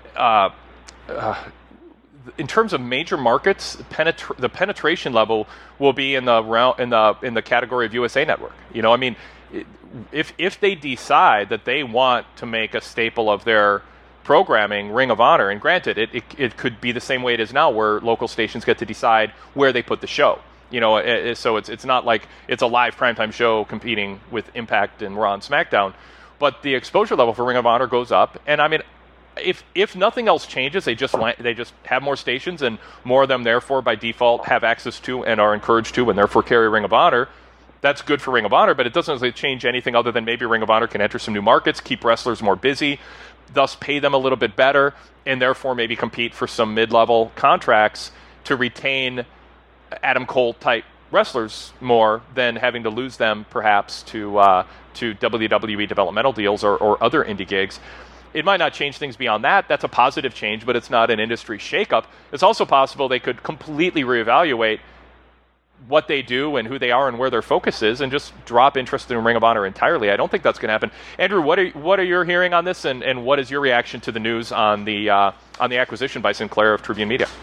in terms of major markets, the penetration level will be in the category of USA Network. If they decide that they want to make a staple of their programming Ring of Honor, and granted, it could be the same way it is now, where local stations get to decide where they put the show. So it's not like it's a live primetime show competing with Impact and Raw and SmackDown, but the exposure level for Ring of Honor goes up. And if nothing else changes, they just have more stations, and more of them therefore by default have access to and are encouraged to and therefore carry Ring of Honor. That's good for Ring of Honor, but it doesn't really change anything other than maybe Ring of Honor can enter some new markets, keep wrestlers more busy, thus pay them a little bit better, and therefore maybe compete for some mid-level contracts to retain Adam Cole-type wrestlers more than having to lose them perhaps to WWE developmental deals or other indie gigs. It might not change things beyond that. That's a positive change, but it's not an industry shakeup. It's also possible they could completely reevaluate what they do and who they are and where their focus is, and just drop interest in Ring of Honor entirely. I don't think that's going to happen. Andrew, what are you hearing on this, and what is your reaction to the news on the acquisition by Sinclair of Tribune Media?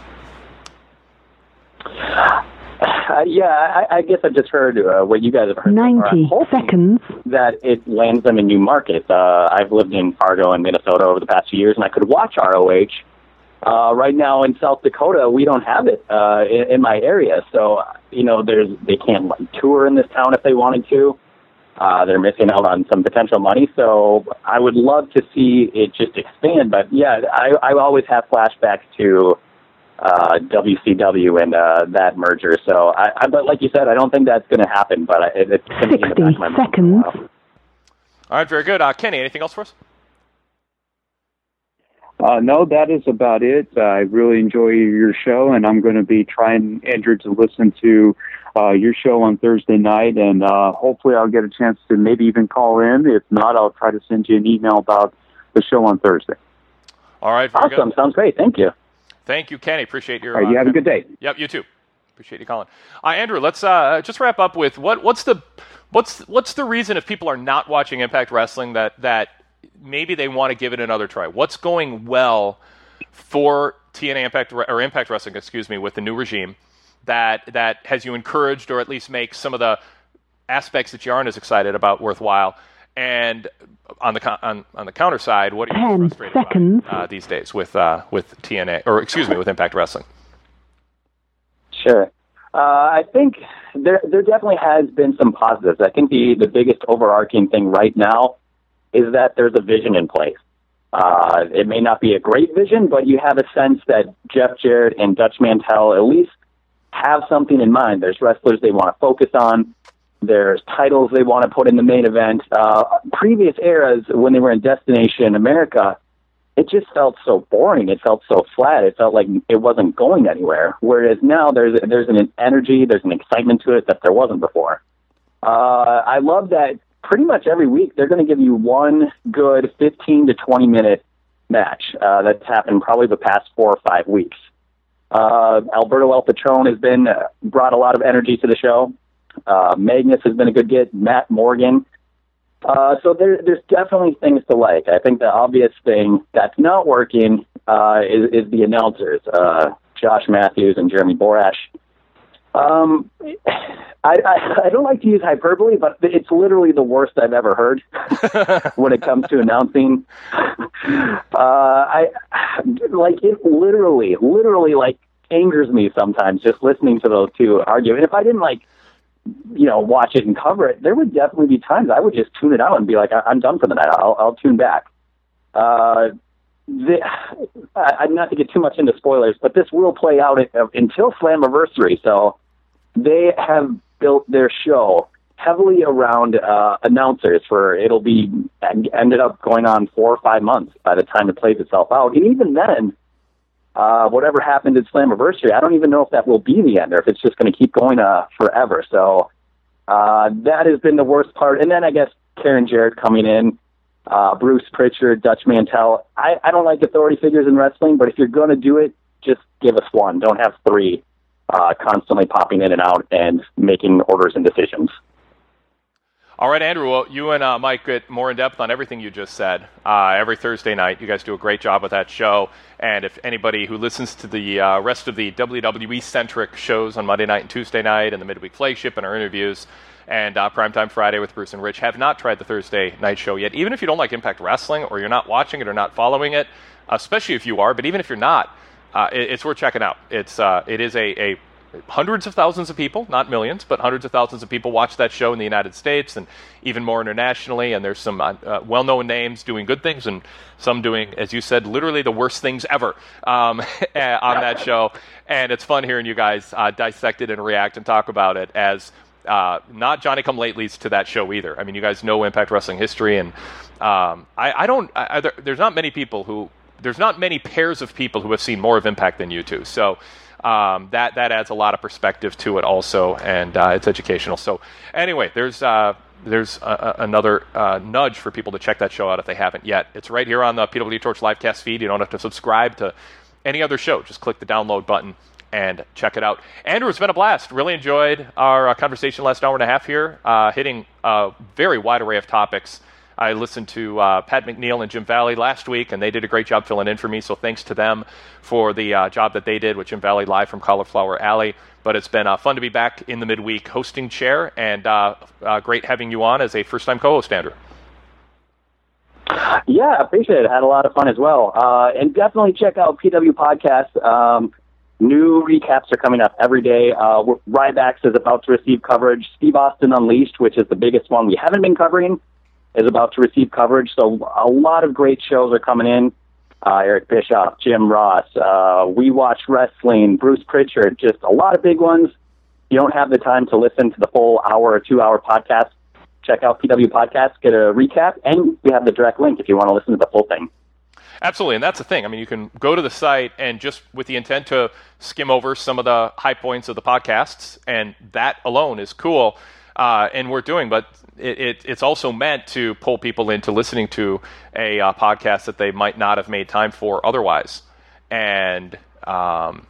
I guess I just heard what you guys have heard. 90 seconds. That it lands them in new markets. I've lived in Fargo and Minnesota over the past few years, and I could watch ROH. Right now in South Dakota, we don't have it in my area. So, they can't tour in this town if they wanted to. They're missing out on some potential money. So I would love to see it just expand. But, yeah, I always have flashbacks to WCW and that merger. So, but like you said, I don't think that's going to happen. But it's going to be in the back of my mind. 60 seconds. All right, very good. Kenny, anything else for us? No, that is about it. I really enjoy your show, and I'm going to be trying, Andrew, to listen to your show on Thursday night, and hopefully I'll get a chance to maybe even call in. If not, I'll try to send you an email about the show on Thursday. All right, very awesome. Good. Sounds great. Thank you. Thank you, Kenny. Appreciate your... All right, you have a good day. Yep, you too. Appreciate you calling. Andrew, let's just wrap up with what's the reason if people are not watching Impact Wrestling that maybe they want to give it another try? What's going well for TNA Impact or Impact Wrestling, with the new regime that has you encouraged or at least make some of the aspects that you aren't as excited about worthwhile? And on the counter side, what are you frustrated by these days with TNA with Impact Wrestling? Sure. I think there definitely has been some positives. I think the biggest overarching thing right now is that there's a vision in place. It may not be a great vision, but you have a sense that Jeff Jarrett and Dutch Mantel at least have something in mind. There's wrestlers they want to focus on. There's titles they want to put in the main event. Previous eras, when they were in Destination America, it just felt so boring. It felt so flat. It felt like it wasn't going anywhere. Whereas now there's an energy, there's an excitement to it that there wasn't before. I love that pretty much every week they're going to give you one good 15 to 20 minute match. That's happened probably the past 4 or 5 weeks. Alberto El Patron has brought a lot of energy to the show. Magnus has been a good get. Matt Morgan. So there's definitely things to like. I think the obvious thing that's not working is the announcers, Josh Matthews and Jeremy Borash. I don't like to use hyperbole, but it's literally the worst I've ever heard when it comes to announcing. It literally like angers me sometimes just listening to those two argue. And if I didn't watch it and cover it, there would definitely be times I would just tune it out and be like, I'm done for the night. I'll tune back. I'm not to get too much into spoilers, but this will play out until Slammiversary. So they have built their show heavily around announcers. It'll be ended up going on 4 or 5 months by the time it plays itself out. And even then, whatever happened at Slammiversary, I don't even know if that will be the end or if it's just going to keep going forever. So that has been the worst part. And then I guess Karen Jarrett coming in, Bruce Pritchard, Dutch Mantel. I don't like authority figures in wrestling, but if you're going to do it, just give us one. Don't have 3 constantly popping in and out and making orders and decisions. All right, Andrew, well, you and Mike get more in-depth on everything you just said every Thursday night. You guys do a great job with that show. And if anybody who listens to the rest of the WWE-centric shows on Monday night and Tuesday night and the midweek flagship and our interviews and Primetime Friday with Bruce and Rich have not tried the Thursday night show yet, even if you don't like Impact Wrestling or you're not watching it or not following it, especially if you are, but even if you're not, it's worth checking out. It is a hundreds of thousands of people, not millions, but hundreds of thousands of people watch that show in the United States and even more internationally. And there's some well-known names doing good things and some doing, as you said, literally the worst things ever on that show. And it's fun hearing you guys dissect it and react and talk about it as not Johnny-come-latelys to that show either. I mean, you guys know Impact Wrestling history, and there's not many pairs of people who have seen more of Impact than you two. So that adds a lot of perspective to it also, and it's educational. So anyway, there's another nudge for people to check that show out if they haven't yet. It's right here on the PW Torch livecast feed. You don't have to subscribe to any other show. Just click the download button and check it out. Andrew, it's been a blast. Really enjoyed our conversation last hour and a half here, hitting a very wide array of topics. I listened to Pat McNeil and Jim Valley last week, and they did a great job filling in for me, so thanks to them for the job that they did with Jim Valley live from Cauliflower Alley. But it's been fun to be back in the midweek hosting chair, and great having you on as a first-time co-host, Andrew. Yeah, I appreciate it. I had a lot of fun as well. And definitely check out PW Podcast. New recaps are coming up every day. Ryback is about to receive coverage. Steve Austin Unleashed, which is the biggest one we haven't been covering, is about to receive coverage. So a lot of great shows are coming in. Eric Bischoff, Jim Ross, We Watch Wrestling, Bruce Pritchard, just a lot of big ones. You don't have the time to listen to the full hour or 2 hour podcast. Check out PW Podcast, get a recap, and we have the direct link if you want to listen to the full thing. Absolutely, and that's the thing. I mean, you can go to the site and just with the intent to skim over some of the high points of the podcasts, and that alone is cool, and we're doing, but it's also meant to pull people into listening to a podcast that they might not have made time for otherwise. And I'm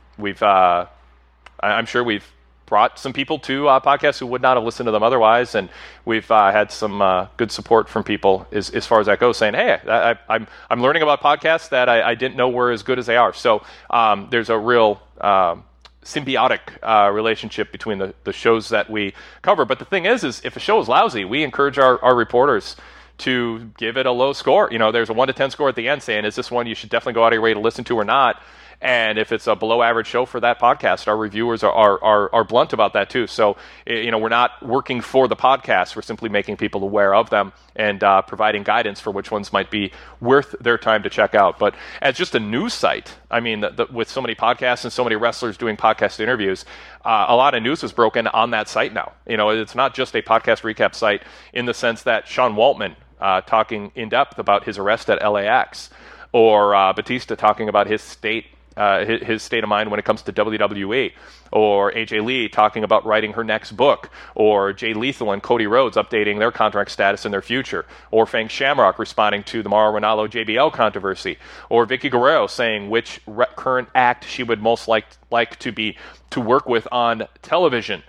sure we've brought some people to podcasts who would not have listened to them otherwise, and we've had some good support from people as far as that goes, saying, "Hey, I'm learning about podcasts that I didn't know were as good as they are." So there's a real symbiotic relationship between the shows that we cover. But the thing is if a show is lousy, we encourage our reporters to give it a low score. You know, there's a 1 to 10 score at the end saying, is this one you should definitely go out of your way to listen to or not? And if it's a below average show for that podcast, our reviewers are blunt about that too. So, we're not working for the podcast. We're simply making people aware of them and providing guidance for which ones might be worth their time to check out. But as just a news site, I mean, with so many podcasts and so many wrestlers doing podcast interviews, a lot of news is broken on that site now. It's not just a podcast recap site in the sense that Sean Waltman talking in depth about his arrest at LAX, or Batista talking about his state of mind when it comes to WWE, or AJ Lee talking about writing her next book, or Jay Lethal and Cody Rhodes updating their contract status and their future, or Fang Shamrock responding to the Mauro Ranallo JBL controversy, or Vicky Guerrero saying which current act she would most like to work with on television,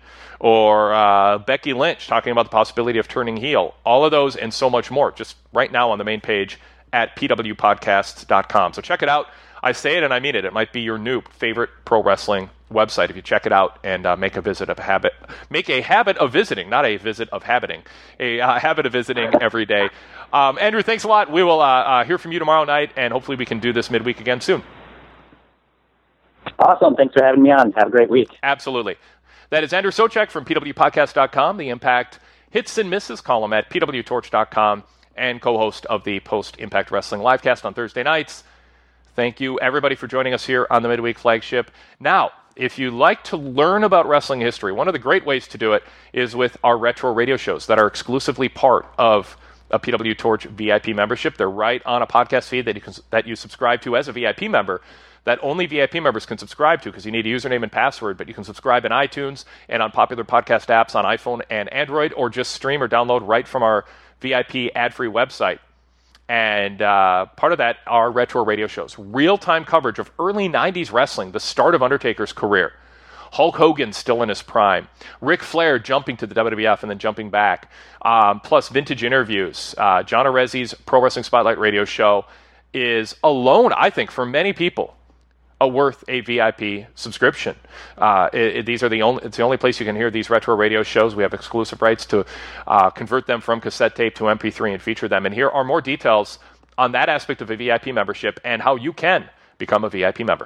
or Becky Lynch talking about the possibility of turning heel. All of those and so much more just right now on the main page at pwpodcasts.com. So check it out. I say it and I mean it. It might be your new favorite pro wrestling website if you check it out and make a habit of visiting, not a visit of habiting, a habit of visiting every day. Andrew, thanks a lot. We will hear from you tomorrow night, and hopefully we can do this midweek again soon. Awesome. Thanks for having me on. Have a great week. Absolutely. That is Andrew Socek from pwpodcast.com, the Impact Hits and Misses column at pwtorch.com, and co-host of the Post-Impact Wrestling livecast on Thursday nights. Thank you, everybody, for joining us here on the Midweek Flagship. Now, if you like to learn about wrestling history, one of the great ways to do it is with our retro radio shows that are exclusively part of a PW Torch VIP membership. They're right on a podcast feed that you subscribe to as a VIP member, that only VIP members can subscribe to because you need a username and password, but you can subscribe in iTunes and on popular podcast apps on iPhone and Android, or just stream or download right from our VIP ad-free website. And part of that are retro radio shows, real-time coverage of early 90s wrestling, the start of Undertaker's career. Hulk Hogan still in his prime. Ric Flair jumping to the WWF and then jumping back. Plus vintage interviews. John Arezzi's Pro Wrestling Spotlight radio show is alone, I think, for many people, worth a VIP subscription. It's the only place you can hear these retro radio shows. We have exclusive rights to convert them from cassette tape to MP3 and feature them. And here are more details on that aspect of a VIP membership and how you can become a VIP member.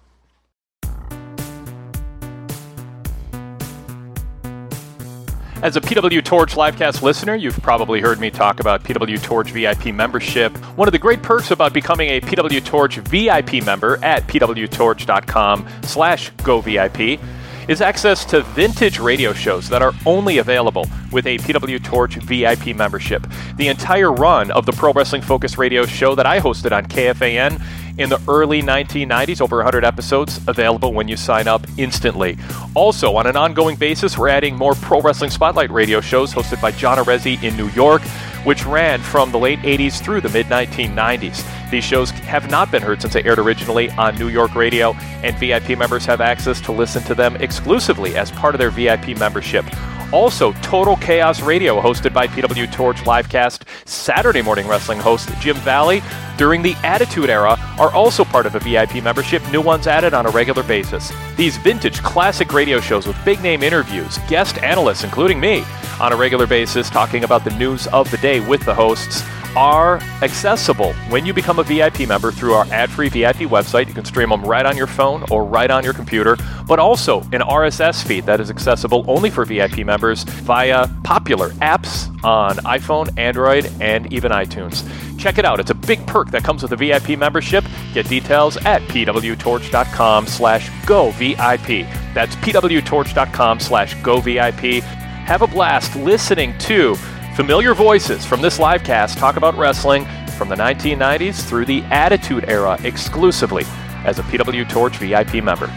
As a PW Torch livecast listener, you've probably heard me talk about PW Torch VIP membership. One of the great perks about becoming a PW Torch VIP member at pwtorch.com/govip is access to vintage radio shows that are only available with a PW Torch VIP membership. The entire run of the Pro Wrestling Focus radio show that I hosted on KFAN in the early 1990s, over 100 episodes, available when you sign up instantly. Also, on an ongoing basis, we're adding more Pro Wrestling Spotlight radio shows hosted by John Arezzi in New York, which ran from the late 80s through the mid-1990s. These shows have not been heard since they aired originally on New York radio, and VIP members have access to listen to them exclusively as part of their VIP membership. Also, Total Chaos Radio, hosted by PW Torch livecast Saturday morning wrestling host Jim Valley during the Attitude Era, are also part of a VIP membership, new ones added on a regular basis. These vintage classic radio shows with big-name interviews, guest analysts, including me, on a regular basis, talking about the news of the day with the hosts, are accessible when you become a VIP member through our ad-free VIP website. You can stream them right on your phone or right on your computer, but also an RSS feed that is accessible only for VIP members via popular apps on iPhone, Android, and even iTunes. Check it out. It's a big perk that comes with a VIP membership. Get details at pwtorch.com/govip. That's pwtorch.com/govip. Have a blast listening to familiar voices from this livecast talk about wrestling from the 1990s through the Attitude Era exclusively as a PW Torch VIP member.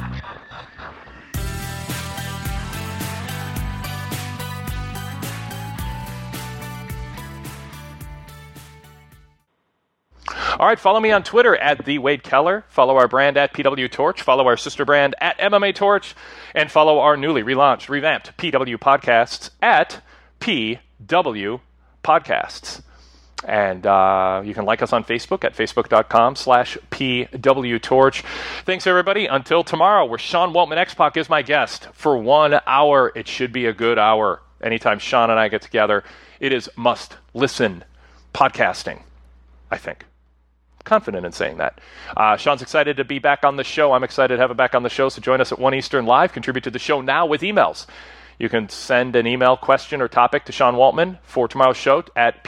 All right, follow me on Twitter at The Wade Keller. Follow our brand at PW Torch. Follow our sister brand at MMA Torch. And follow our newly relaunched, revamped PW Podcasts at PW Podcasts. And you can like us on Facebook at facebook.com/PW Torch. Thanks, everybody. Until tomorrow, where Sean Waltman X-Pac is my guest for 1 hour. It should be a good hour. Anytime Sean and I get together, it is must-listen podcasting, I think. confident in saying that. Sean's excited to be back on the show. I'm excited to have him back on the show. So join us at 1 Eastern live. Contribute to the show now with emails. You can send an email question or topic to Sean Waltman for tomorrow's show at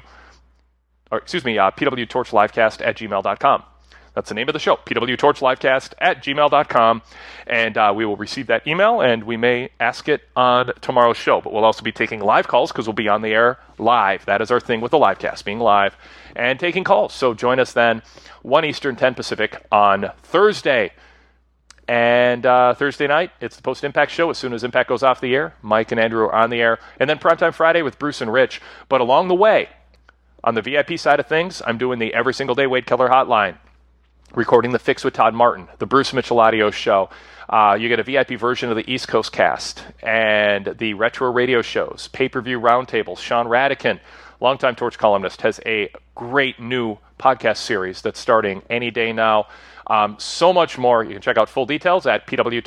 pwtorchlivecast@gmail.com. That's the name of the show, pwtorchlivecast@gmail.com. And we will receive that email, and we may ask it on tomorrow's show. But we'll also be taking live calls because we'll be on the air live. That is our thing with the livecast, being live and taking calls. So join us then, 1 Eastern, 10 Pacific on Thursday. And Thursday night, it's the Post-Impact show. As soon as Impact goes off the air, Mike and Andrew are on the air. And then Primetime Friday with Bruce and Rich. But along the way, on the VIP side of things, I'm doing the Every Single Day Wade Keller Hotline, recording The Fix with Todd Martin, the Bruce Mitchell audio show. You get a VIP version of the East Coast cast and the retro radio shows, pay-per-view roundtables. Sean Radican, longtime Torch columnist, has a great new podcast series that's starting any day now. So much more. You can check out full details at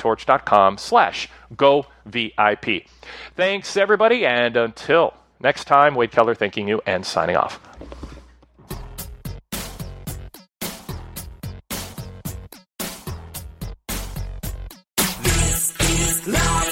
pwtorch.com/govip. Thanks, everybody, and until next time, Wade Keller thanking you and signing off. Live.